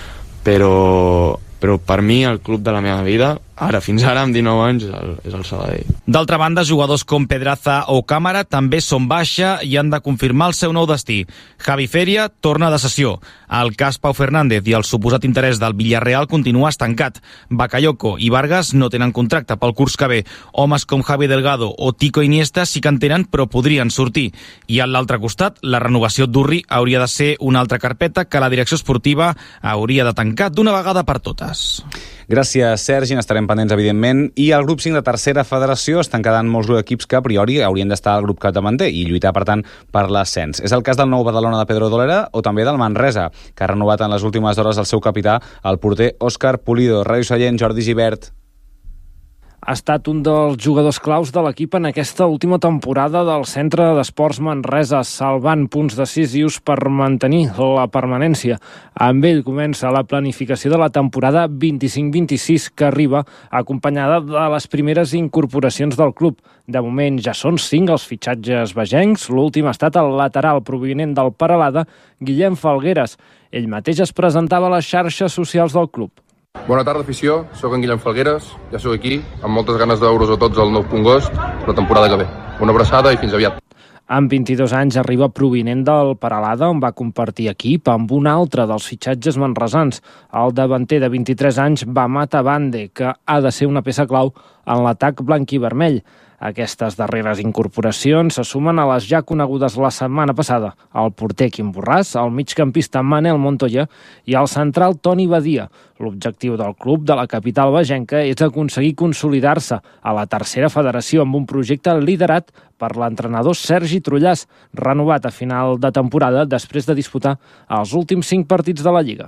però, però per mi el club de la meva vida, ara, fins ara, amb dinou anys, és el, és el Sabadell. D'altra banda, jugadors com Pedraza o Càmara també són baixa i han de confirmar el seu nou destí. Javi Feria torna de sessió. El cas Pau Fernández i el suposat interès del Villarreal continua estancat. Bakayoko i Vargas no tenen contracte pel curs que ve. Homes com Javi Delgado o Tico Iniesta sí que en tenen, però podrien sortir. I a l'altre costat, la renovació d'Urri hauria de ser una altra carpeta que la direcció esportiva hauria de tancar d'una vegada per totes. Gràcies, Sergi. N'estarem pendents, evidentment. I al grup cinc de tercera federació estan quedant molts equips que a priori haurien d'estar al grup capdavanter i lluitar, per tant, per l'ascens. És el cas del nou Badalona de Pedro Dolera o també del Manresa, que ha renovat en les últimes hores el seu capità, el porter Òscar Pulido. Ràdio Sallent, Jordi Gibert. ha estat un dels jugadors claus de l'equip en aquesta última temporada del Centre d'Esports Manresa, salvant punts decisius per mantenir la permanència. Amb ell comença la planificació de la temporada vint-i-cinc vint-i-sis, que arriba acompanyada de les primeres incorporacions del club. De moment ja són cinc els fitxatges vegencs. L'últim ha estat el lateral provinent del Peralada, Guillem Falgueres. Ell mateix es presentava a les xarxes socials del club. Bona tarda, afició. Soc en Guillem Falgueres. Ja sóc aquí, amb moltes ganes de veure's a tots al Nou Congost la temporada que ve. Una abraçada i fins aviat. Amb vint-i-dos anys arriba provinent del Peralada, on va compartir equip amb un altre dels fitxatges manresans, el davanter de vint-i-tres anys, Bamata Bande, que ha de ser una peça clau en l'atac blanc i vermell. Aquestes darreres incorporacions se sumen a les ja conegudes la setmana passada, el porter Quim Borràs, el migcampista Manel Montoya i el central Toni Badia. L'objectiu del club de la capital bagenca és aconseguir consolidar-se a la tercera federació amb un projecte liderat per l'entrenador Sergi Trullàs, renovat a final de temporada després de disputar els últims cinc partits de la Lliga.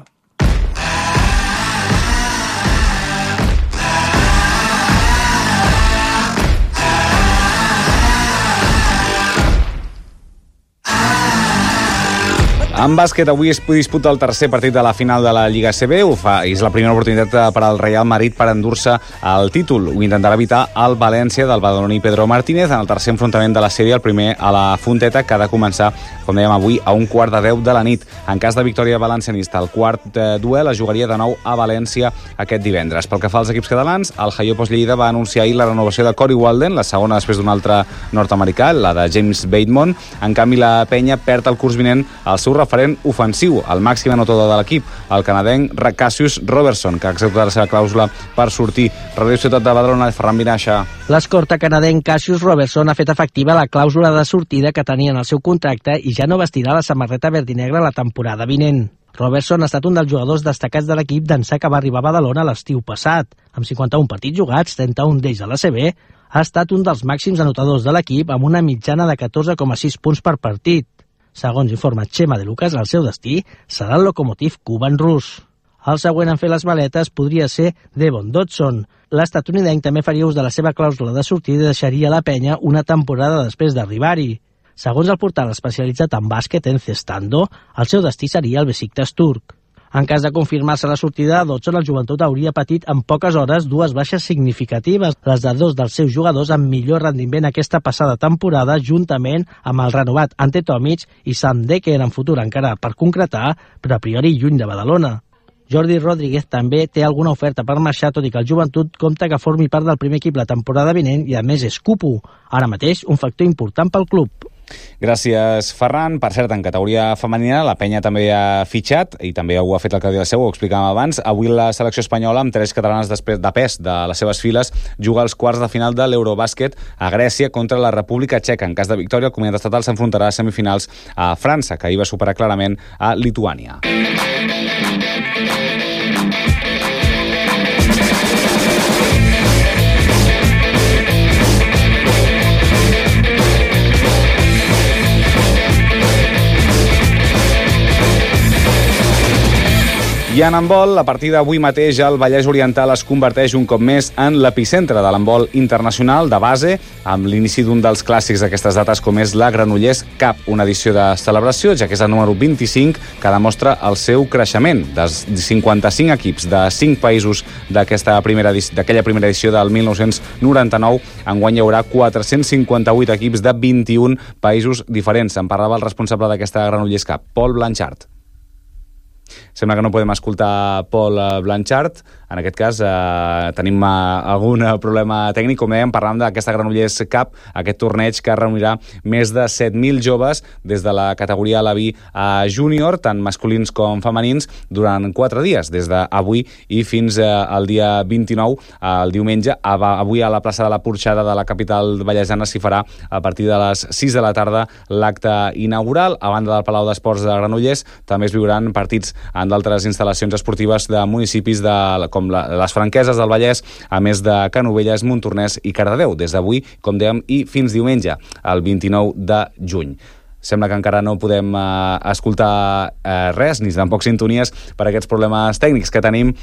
En bàsquet, avui es disputa el tercer partit de la final de la Lliga A C B. Ho fa, és la primera oportunitat per al Real Madrid per endur-se el títol. Ho intentarà evitar el València del badaloní Pedro Martínez en el tercer enfrontament de la sèrie, el primer a la Fonteta, que ha de començar, com dèiem avui, a un quart de deu de la nit. En cas de victòria valencianista, el quart eh, duel es jugaria de nou a València aquest divendres. Pel que fa als equips catalans, el Jaiopos Lleida va anunciar ahir la renovació de Corey Walden, la segona després d'un altre nord-americà, la de James Bateman. En canvi, la penya perd el curs vinent el seu referent ofensiu, el màxim anotador de l'equip, el canadenc Cassius Robertson, que ha executat la seva clàusula per sortir. Ràdio Ciutat de Badalona, Ferran Vinaixa. L'escorta canadenc Cassius Robertson ha fet efectiva la clàusula de sortida que tenia en el seu contracte i ja no vestirà la samarreta verdinegra la temporada vinent. Robertson ha estat un dels jugadors destacats de l'equip d'ençà que va arribar a Badalona l'estiu passat. Amb cinquanta-un partits jugats, trenta-un d'ells a l'A C B, ha estat un dels màxims anotadors de l'equip amb una mitjana de catorze coma sis punts per partit. Segons informa Chema de Lucas, el seu destí serà el Lokomotiv Kuban rus. El següent en fer les maletes podria ser Devon Dodson. L'estatunidenc també faria ús de la seva clàusula de sortida i deixaria la penya una temporada després d'arribar-hi. Segons el portal especialitzat en bàsquet Encestando, el seu destí seria el Besiktas turc. En cas de confirmar-se la sortida de Dodson, el Joventut hauria patit en poques hores dues baixes significatives, les de dos dels seus jugadors amb millor rendiment aquesta passada temporada, juntament amb el renovat Ante Tomic i Sam Dekker, en futur encara per concretar, però a priori lluny de Badalona. Jordi Rodríguez també té alguna oferta per marxar, tot i que el Joventut compta que formi part del primer equip la temporada vinent i, a més, és cupo. Ara mateix, un factor important pel club. Gràcies, Ferran. Per cert, en categoria femenina, la penya també ha fitxat, i també ho ha fet el Claudi del Seu, ho explicàvem abans. Avui la selecció espanyola, amb tres catalanes de pes de les seves files, juga als quarts de final de l'Eurobàsquet a Grècia contra la República Txeca. En cas de victòria, el comunitat estatal s'enfrontarà a semifinals a França, que ahir va superar clarament a Lituània. I en handbol, a partir d'avui mateix, el Vallès Oriental es converteix un cop més en l'epicentre de l'handbol internacional de base, amb l'inici d'un dels clàssics d'aquestes dates, com és la Granollers Cup, una edició de celebració, ja que és el número vint-i-cinc, que demostra el seu creixement. Dels cinquanta-cinc equips de cinc països d'aquesta primera d'aquella primera edició del mil nou-cents noranta-nou, enguany hi haurà quatre-cents cinquanta-vuit equips de vint-i-un països diferents. En parlava el responsable d'aquesta Granollers Cup, Paul Blanchard. Sembla que no podem escoltar Paul Blanchard. En aquest cas eh, tenim eh, algun problema tècnic. Com dèiem, parlàvem d'aquesta Granollers Cup, aquest torneig que reunirà més de set mil joves des de la categoria Aleví a júnior, tant masculins com femenins, durant quatre dies, des d'avui i fins eh, al dia vint-i-nou, el diumenge. Avui a la plaça de la Porxada de la capital vallesana s'hi farà a partir de les sis de la tarda l'acte inaugural. A banda del Palau d'Esports de Granollers també es viuran partits en d'altres instal·lacions esportives de municipis de, com la, les Franqueses del Vallès, a més de Canovelles, Montornès i Cardedeu, des d'avui, com dèiem, i fins diumenge, el vint-i-nou de juny. Sembla que encara no podem eh, escoltar eh, res, ni tampoc sintonies, per aquests problemes tècnics que tenim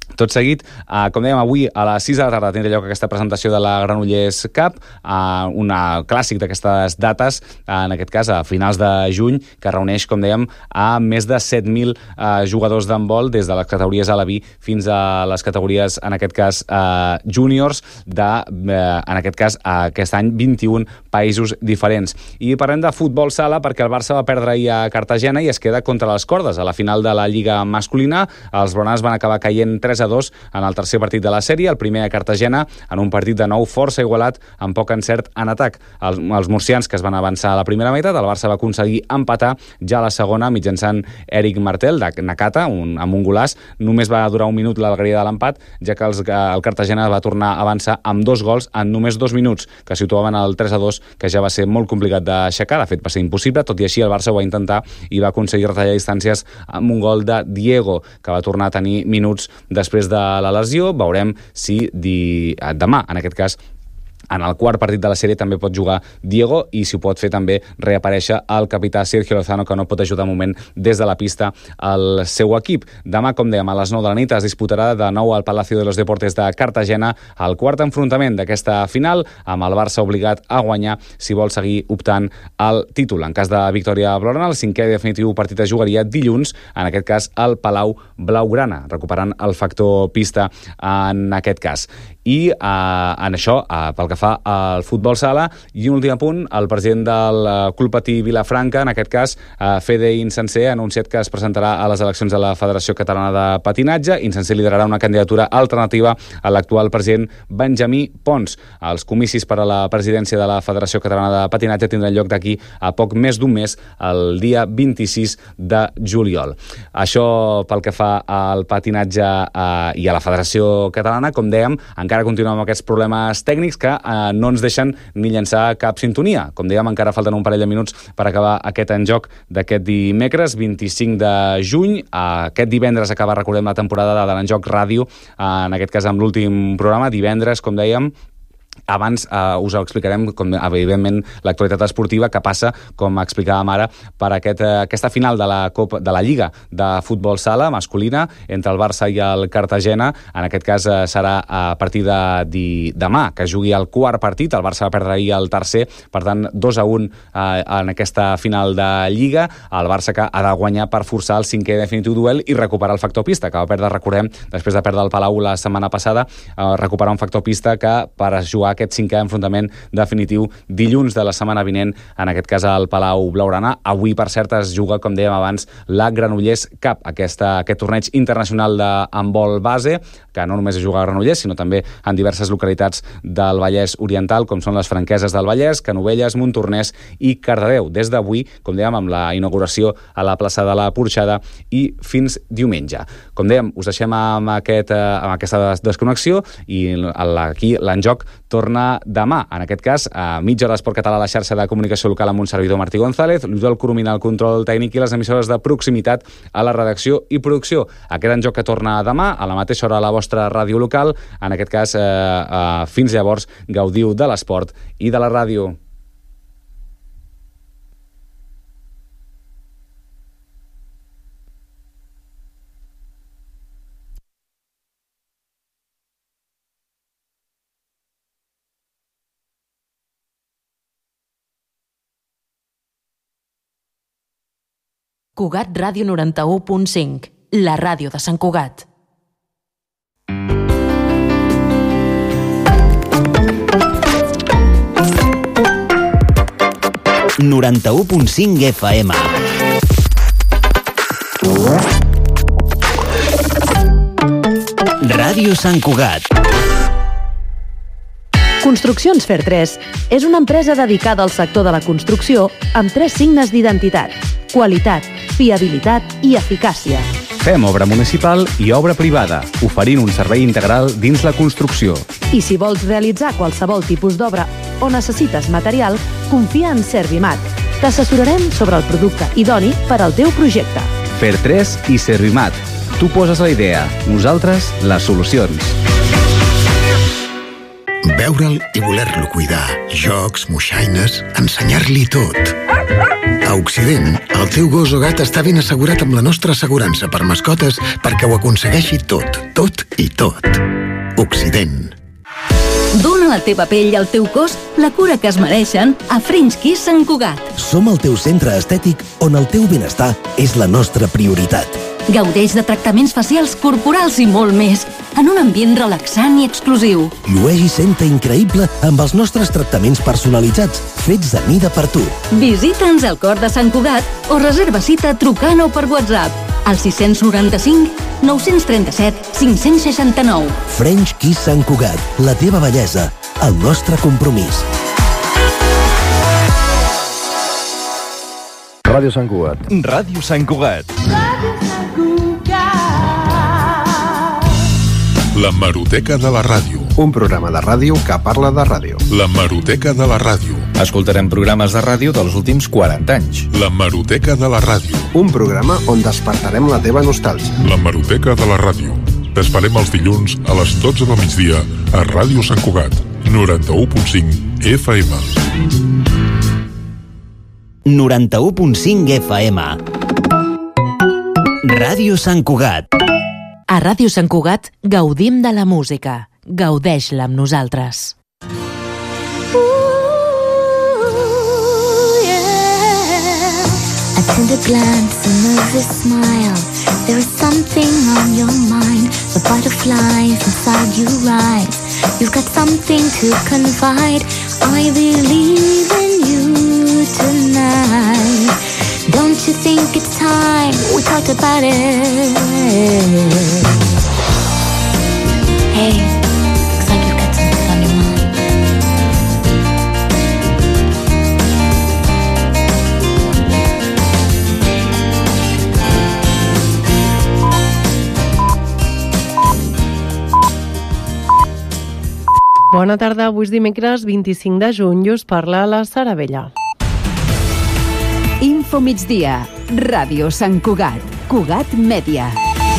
Tot seguit, eh, com dèiem, avui a les sis de la tarda tindrà lloc aquesta presentació de la Granollers Cup, eh, un clàssic d'aquestes dates, eh, en aquest cas a finals de juny, que reuneix, com dèiem, a més de set mil eh, jugadors d'handbol des de les categories A la B fins a les categories, en aquest cas, eh, júniors, de, eh, en aquest cas, aquest any, vint-i-un països diferents. I parlem de futbol sala perquè el Barça va perdre ahir a Cartagena i es queda contra les cordes. A la final de la Lliga masculina, els blaugranes van acabar caient tres a dos en el tercer partit de la sèrie, el primer a Cartagena, en un partit de nou força igualat, amb poc encert en atac. Els, els murcians, que es van avançar a la primera meitat, el Barça va aconseguir empatar ja a la segona mitjançant Eric Martel, de Nakata, un, amb un golaç. Només va durar un minut l'alegria de l'empat, ja que els, el Cartagena va tornar a avançar amb dos gols en només dos minuts, que situaven el tres a dos, que ja va ser molt complicat d'aixecar. De fet, va ser impossible, tot i així el Barça ho va intentar i va aconseguir retallar distàncies amb un gol de Diego, que va tornar a tenir minuts després de la lesió. Veurem si di... demà, en aquest cas, en el quart partit de la sèrie també pot jugar Diego i si ho pot fer també reaparèixer el capità Sergio Lozano, que no pot ajudar un moment des de la pista al seu equip. Demà, com dèiem, a les nou de la nit es disputarà de nou al Palacio de los Deportes de Cartagena el quart enfrontament d'aquesta final, amb el Barça obligat a guanyar si vol seguir optant al títol. En cas de victòria blaugrana, el cinquè i definitiu partit es jugaria dilluns, en aquest cas al Palau Blaugrana, recuperant el factor pista en aquest cas. I eh, en això, eh, pel que fa al futbol sala, i un últim apunt, el president del Club Patí Vilafranca, en aquest cas, eh, Fede Insensé, ha anunciat que es presentarà a les eleccions de la Federació Catalana de Patinatge. Insensé liderarà una candidatura alternativa a l'actual president Benjamí Pons. Els comicis per a la presidència de la Federació Catalana de Patinatge tindran lloc d'aquí a poc més d'un mes, el dia vint-i-sis de juliol. Això pel que fa al patinatge eh, i a la Federació Catalana, com dèiem, encara continuem amb aquests problemes tècnics que eh, no ens deixen ni llançar cap sintonia. Com dèiem, encara falten un parell de minuts per acabar aquest enjoc d'aquest dimecres, vint-i-cinc de juny. Aquest divendres acaba, recordem, la temporada de l'enjoc ràdio, en aquest cas amb l'últim programa, divendres, com dèiem. Abans eh, us ho explicarem, com, evidentment, l'actualitat esportiva que passa, com explicàvem ara, per aquest, eh, aquesta final de la, Copa, de la Lliga de futbol sala masculina entre el Barça i el Cartagena. En aquest cas eh, serà a partir de di, demà, que jugui el quart partit. El Barça va perdre ahir el tercer, per tant, dos a un eh, en aquesta final de Lliga. El Barça que ha de guanyar per forçar el cinquè definitiu duel i recuperar el factor pista, que va perdre, recordem, després de perdre el Palau la setmana passada, eh, recuperar un factor pista que per jugar aquest cinquè enfrontament definitiu dilluns de la setmana vinent, en aquest cas al Palau Blaugrana. Avui, per cert, es juga, com dèiem abans, la Granollers Cup, aquesta, aquest torneig internacional d'handbol base, que no només es juga a Granollers, sinó també en diverses localitats del Vallès Oriental, com són les Franqueses del Vallès, Canovelles, Montornès i Cardedeu. Des d'avui, com dèiem, amb la inauguració a la plaça de la Porxada i fins diumenge. Com dèiem, us deixem amb, aquest, amb aquesta desconnexió i aquí l'enjoc torna demà, en aquest cas, a mitja hora d'Esport Català a la xarxa de comunicació local amb un servidor, Martí González, l'Oriol Coromina al control tècnic i les emissores de proximitat a la redacció i producció. Aquest enjoc que torna demà, a la mateixa hora a la vostra ràdio local. En aquest cas, eh, eh, fins llavors, gaudiu de l'esport i de la ràdio. Cugat Ràdio noranta-u punt cinc, la ràdio de Sant Cugat. noranta-u punt cinc F M. Ràdio Sant Cugat. Construccions Fer tres és una empresa dedicada al sector de la construcció amb tres signes d'identitat: qualitat, fiabilitat i eficàcia. Fem obra municipal i obra privada, oferint un servei integral dins la construcció. I si vols realitzar qualsevol tipus d'obra o necessites material, confia en Servimat. T'assessorarem sobre el producte idoni per al teu projecte. Fer tres i Servimat. Tu poses la idea, nosaltres les solucions. Veure'l i voler-lo cuidar. Jocs, moixaines, ensenyar-li tot. A Occident, el teu gos o gat està ben assegurat amb la nostra assegurança per mascotes perquè ho aconsegueixi tot, tot i tot. Occident. Dóna a la teva pell i al teu cos la cura que es mereixen a French Kiss Sant Cugat. Som el teu centre estètic on el teu benestar és la nostra prioritat. Gaudeix de tractaments facials, corporals i molt més, en un ambient relaxant i exclusiu. Llueix i senta increïble amb els nostres tractaments personalitzats, fets a mida per tu. Visita'ns al cor de Sant Cugat o reserva cita trucant o per WhatsApp al sis nou cinc, nou tres set, cinc sis nou. French Kiss Sant Cugat, la teva bellesa, el nostre compromís. Ràdio Sant Cugat. Ràdio Sant Cugat. La Hemeroteca de la Ràdio. Un programa de ràdio que parla de ràdio. La Hemeroteca de la Ràdio. Escoltarem programes de ràdio dels últims quaranta anys. La Hemeroteca de la Ràdio. Un programa on despertarem la teva nostàlgia. La Hemeroteca de la Ràdio. T'esperem els dilluns a les dotze del migdia a Ràdio Sant Cugat, noranta-u punt cinc F M. noranta-u punt cinc F M. Ràdio Sant Cugat. A Ràdio Sant Cugat gaudim de la música. Gaudeix-la amb nosaltres. A tender glance, a nervous smile. There is something on your mind. The butterflies inside you rise. You've got something to confide. I believe in you tonight. Don't you think it's time we talked about it? Hey, looks like you've got something on your mind. Bona tarda, avui és dimecres vint-i-cinc de juny i us parla la Sara Vella. Info migdia, Ràdio Sant Cugat, Cugat Mèdia.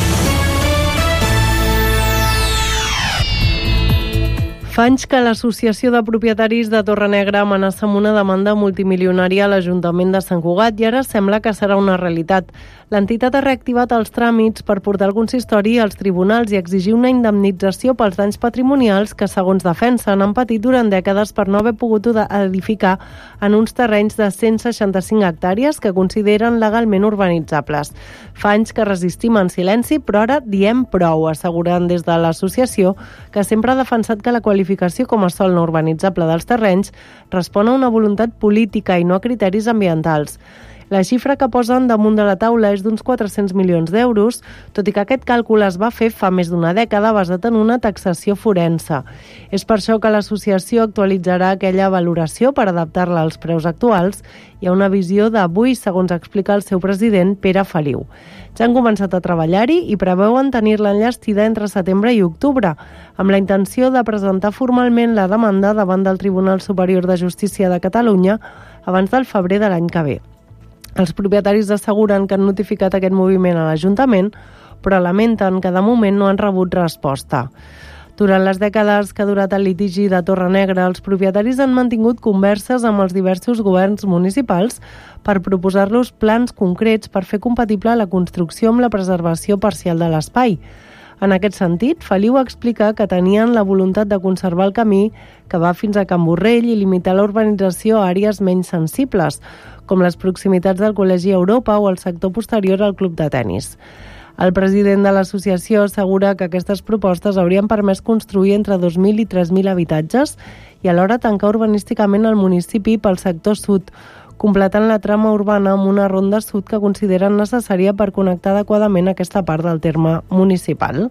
Fa anys que l'Associació de Propietaris de Torrenegra amenaça amb una demanda multimilionària a l'Ajuntament de Sant Cugat i ara sembla que serà una realitat. L'entitat ha reactivat els tràmits per portar el consistori als tribunals i exigir una indemnització pels danys patrimonials que, segons defensen, han patit durant dècades per no haver pogut edificar en uns terrenys de cent seixanta-cinc hectàrees que consideren legalment urbanitzables. Fa anys que resistim en silenci, però ara diem prou, asseguren des de l'associació, que sempre ha defensat que la qualificació com a sòl no urbanitzable dels terrenys respon a una voluntat política i no a criteris ambientals. La xifra que posen damunt de la taula és d'uns quatre-cents milions d'euros, tot i que aquest càlcul es va fer fa més d'una dècada basat en una taxació forense. És per això que l'associació actualitzarà aquella valoració per adaptar-la als preus actuals i a una visió d'avui, segons explica el seu president, Pere Feliu. Ja han començat a treballar-hi i preveuen tenir-la enllestida entre setembre i octubre, amb la intenció de presentar formalment la demanda davant del Tribunal Superior de Justícia de Catalunya abans del febrer de l'any que ve. Els propietaris asseguren que han notificat aquest moviment a l'Ajuntament, però lamenten que de moment no han rebut resposta. Durant les dècades que ha durat el litigi de Torrenegra, els propietaris han mantingut converses amb els diversos governs municipals per proposar-los plans concrets per fer compatible la construcció amb la preservació parcial de l'espai. En aquest sentit, Feliu explica que tenien la voluntat de conservar el camí que va fins a Can Borrell i limitar la urbanització a àrees menys sensibles, com les proximitats del Col·legi Europa o el sector posterior al club de tennis. El president de l'associació assegura que aquestes propostes haurien permès construir entre dos mil i tres mil habitatges i alhora tancar urbanísticament el municipi pel sector sud, completant la trama urbana amb una ronda sud que consideren necessària per connectar adequadament aquesta part del terme municipal.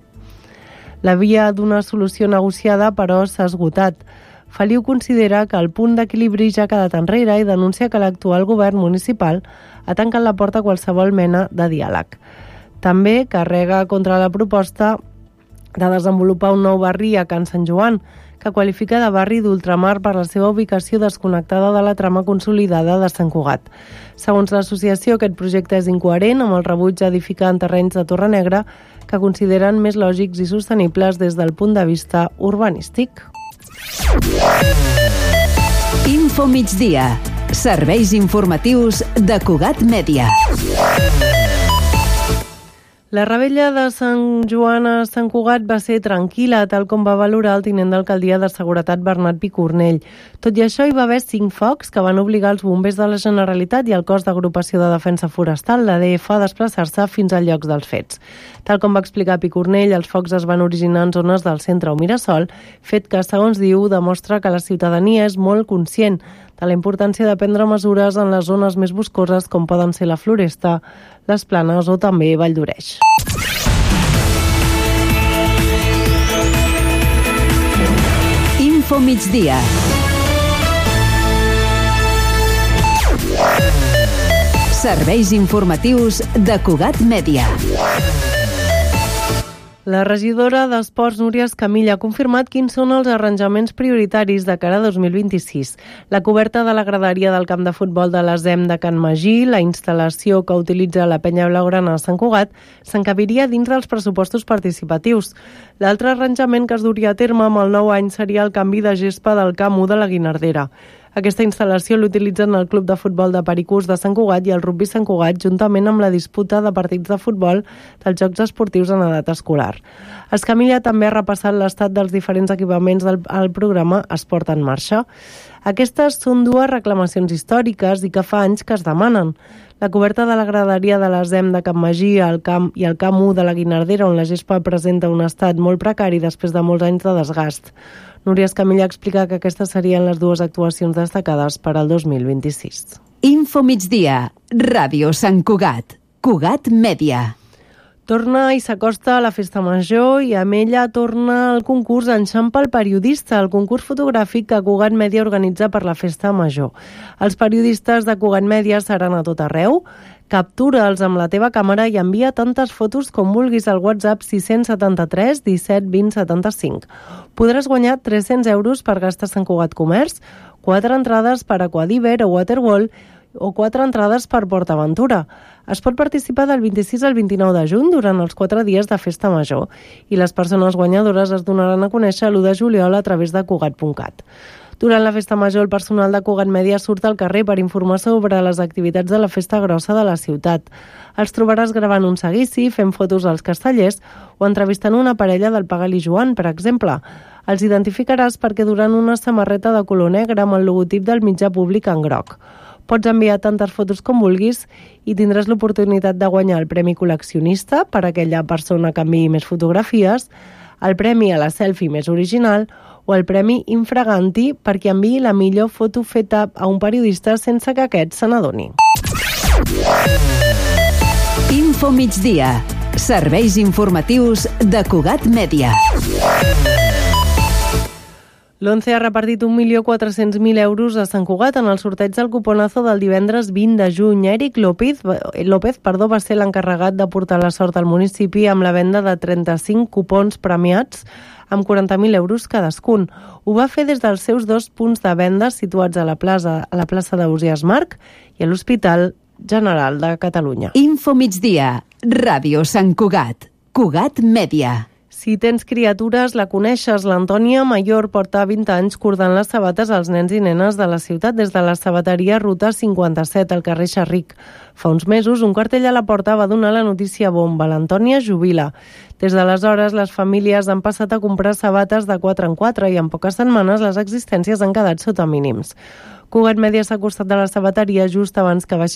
La via d'una solució negociada, però, s'ha esgotat. Feliu considera que el punt d'equilibri ja ha quedat enrere i denuncia que l'actual govern municipal ha tancat la porta a qualsevol mena de diàleg. També carrega contra la proposta de desenvolupar un nou barri a Can Sant Joan, que qualifica de barri d'ultramar per la seva ubicació desconnectada de la trama consolidada de Sant Cugat. Segons l'associació, aquest projecte és incoherent amb el rebuig a edificar en terrenys de Torrenegra que consideren més lògics i sostenibles des del punt de vista urbanístic. Info migdia. Serveis informatius de Cugat Mèdia. La rebella de Sant Joan a Sant Cugat va ser tranquil·la, tal com va valorar el tinent d'alcaldia de Seguretat Bernat Picornell. Tot i això, hi va haver cinc focs que van obligar els bombers de la Generalitat i el cos d'agrupació de defensa forestal, l'A D F, a desplaçar-se fins al lloc dels fets. Tal com va explicar Picornell, els focs es van originar en zones del centre o Mirasol, fet que, segons diu, demostra que la ciutadania és molt conscient de la importància de prendre mesures en les zones més boscoses com poden ser la Floresta, les Planes o també Valldoreix. Info migdia. Serveis informatius de Cugat Mèdia. La regidora d'Esports, Núria Escamilla, ha confirmat quins són els arranjaments prioritaris de cara a dos mil vint-i-sis. La coberta de la graderia del camp de futbol de l'A S E M de Can Magí, la instal·lació que utilitza la Penya Blaugrana a Sant Cugat, s'encabiria dins dels pressupostos participatius. L'altre arranjament que es duria a terme amb el nou any seria el canvi de gespa del camp u de la Guinardera. Aquesta instal·lació l'utilitzen el Club de Futbol de Pericús de Sant Cugat i el Rugbi Sant Cugat, juntament amb la disputa de partits de futbol dels Jocs Esportius en edat escolar. Escamilla també ha repassat l'estat dels diferents equipaments del al programa Esport en Marxa. Aquestes són dues reclamacions històriques i que fa anys que es demanen. La coberta de la graderia de l'A S E M de Can Magí al camp i el camp u de la Guinardera, on la gespa presenta un estat molt precari després de molts anys de desgast. Núria Escamilla explica que aquestes serien les dues actuacions destacades per al dos mil vint-i-sis. Info migdia. Ràdio Sant Cugat. Cugat Mèdia. Torna i s'acosta a la Festa Major i amb ella torna el concurs Enxampa el periodista, el concurs fotogràfic que Cugat Mèdia organitza per la Festa Major. Els periodistes de Cugat Mèdia seran a tot arreu. Captura'ls amb la teva càmera i envia tantes fotos com vulguis al WhatsApp sis set tres disset vint setanta-cinc. Podràs guanyar tres-cents euros per gastar a Sant Cugat Comerç, quatre entrades per Aquadiver o Waterworld o quatre entrades per PortAventura. Es pot participar del vint-i-sis al vint-i-nou de juny durant els quatre dies de Festa Major i les persones guanyadores es donaran a conèixer l'u de juliol a través de Cugat punt cat. Durant la Festa Major, el personal de Cugat Mèdia surt al carrer per informar sobre les activitats de la Festa Grossa de la ciutat. Els trobaràs gravant un seguici, fent fotos als castellers o entrevistant una parella del Pagal i Joan, per exemple. Els identificaràs perquè duran una samarreta de color negre amb el logotip del mitjà públic en groc. Pots enviar tantes fotos com vulguis i tindràs l'oportunitat de guanyar el Premi Col·leccionista per a aquella persona que enviï més fotografies, el Premi a la selfie més original o el Premi Infraganti per qui enviï la millor foto feta a un periodista sense que aquest se n'adoni. Info migdia. Serveis informatius de Cugat Mèdia. L'Once ha repartit un milió quatre-cents mil euros a Sant Cugat en el sorteig del cuponazo del divendres vint de juny. Eric López, López perdó, va ser l'encarregat de portar la sort al municipi amb la venda de trenta-cinc cupons premiats amb quaranta mil euros cadascun. Ho va fer des dels seus dos punts de venda situats a la plaça, a la plaça d'Ausiàs Marc i a l'Hospital General de Catalunya. Info migdia. Ràdio Sant Cugat. Cugat Mèdia. Si tens criatures, la coneixes. L'Antònia Mayor porta vint anys cordant les sabates als nens i nenes de la ciutat des de la sabateria Ruta cinquanta-set al carrer Xerric. Fa uns mesos, un cartell a la porta va donar la notícia bomba. L'Antònia jubila. Des d'aleshores, les famílies han passat a comprar sabates de quatre en quatre i en poques setmanes les existències han quedat sota mínims. Cugat Mèdia s'ha acostat de la sabateria just abans que baixi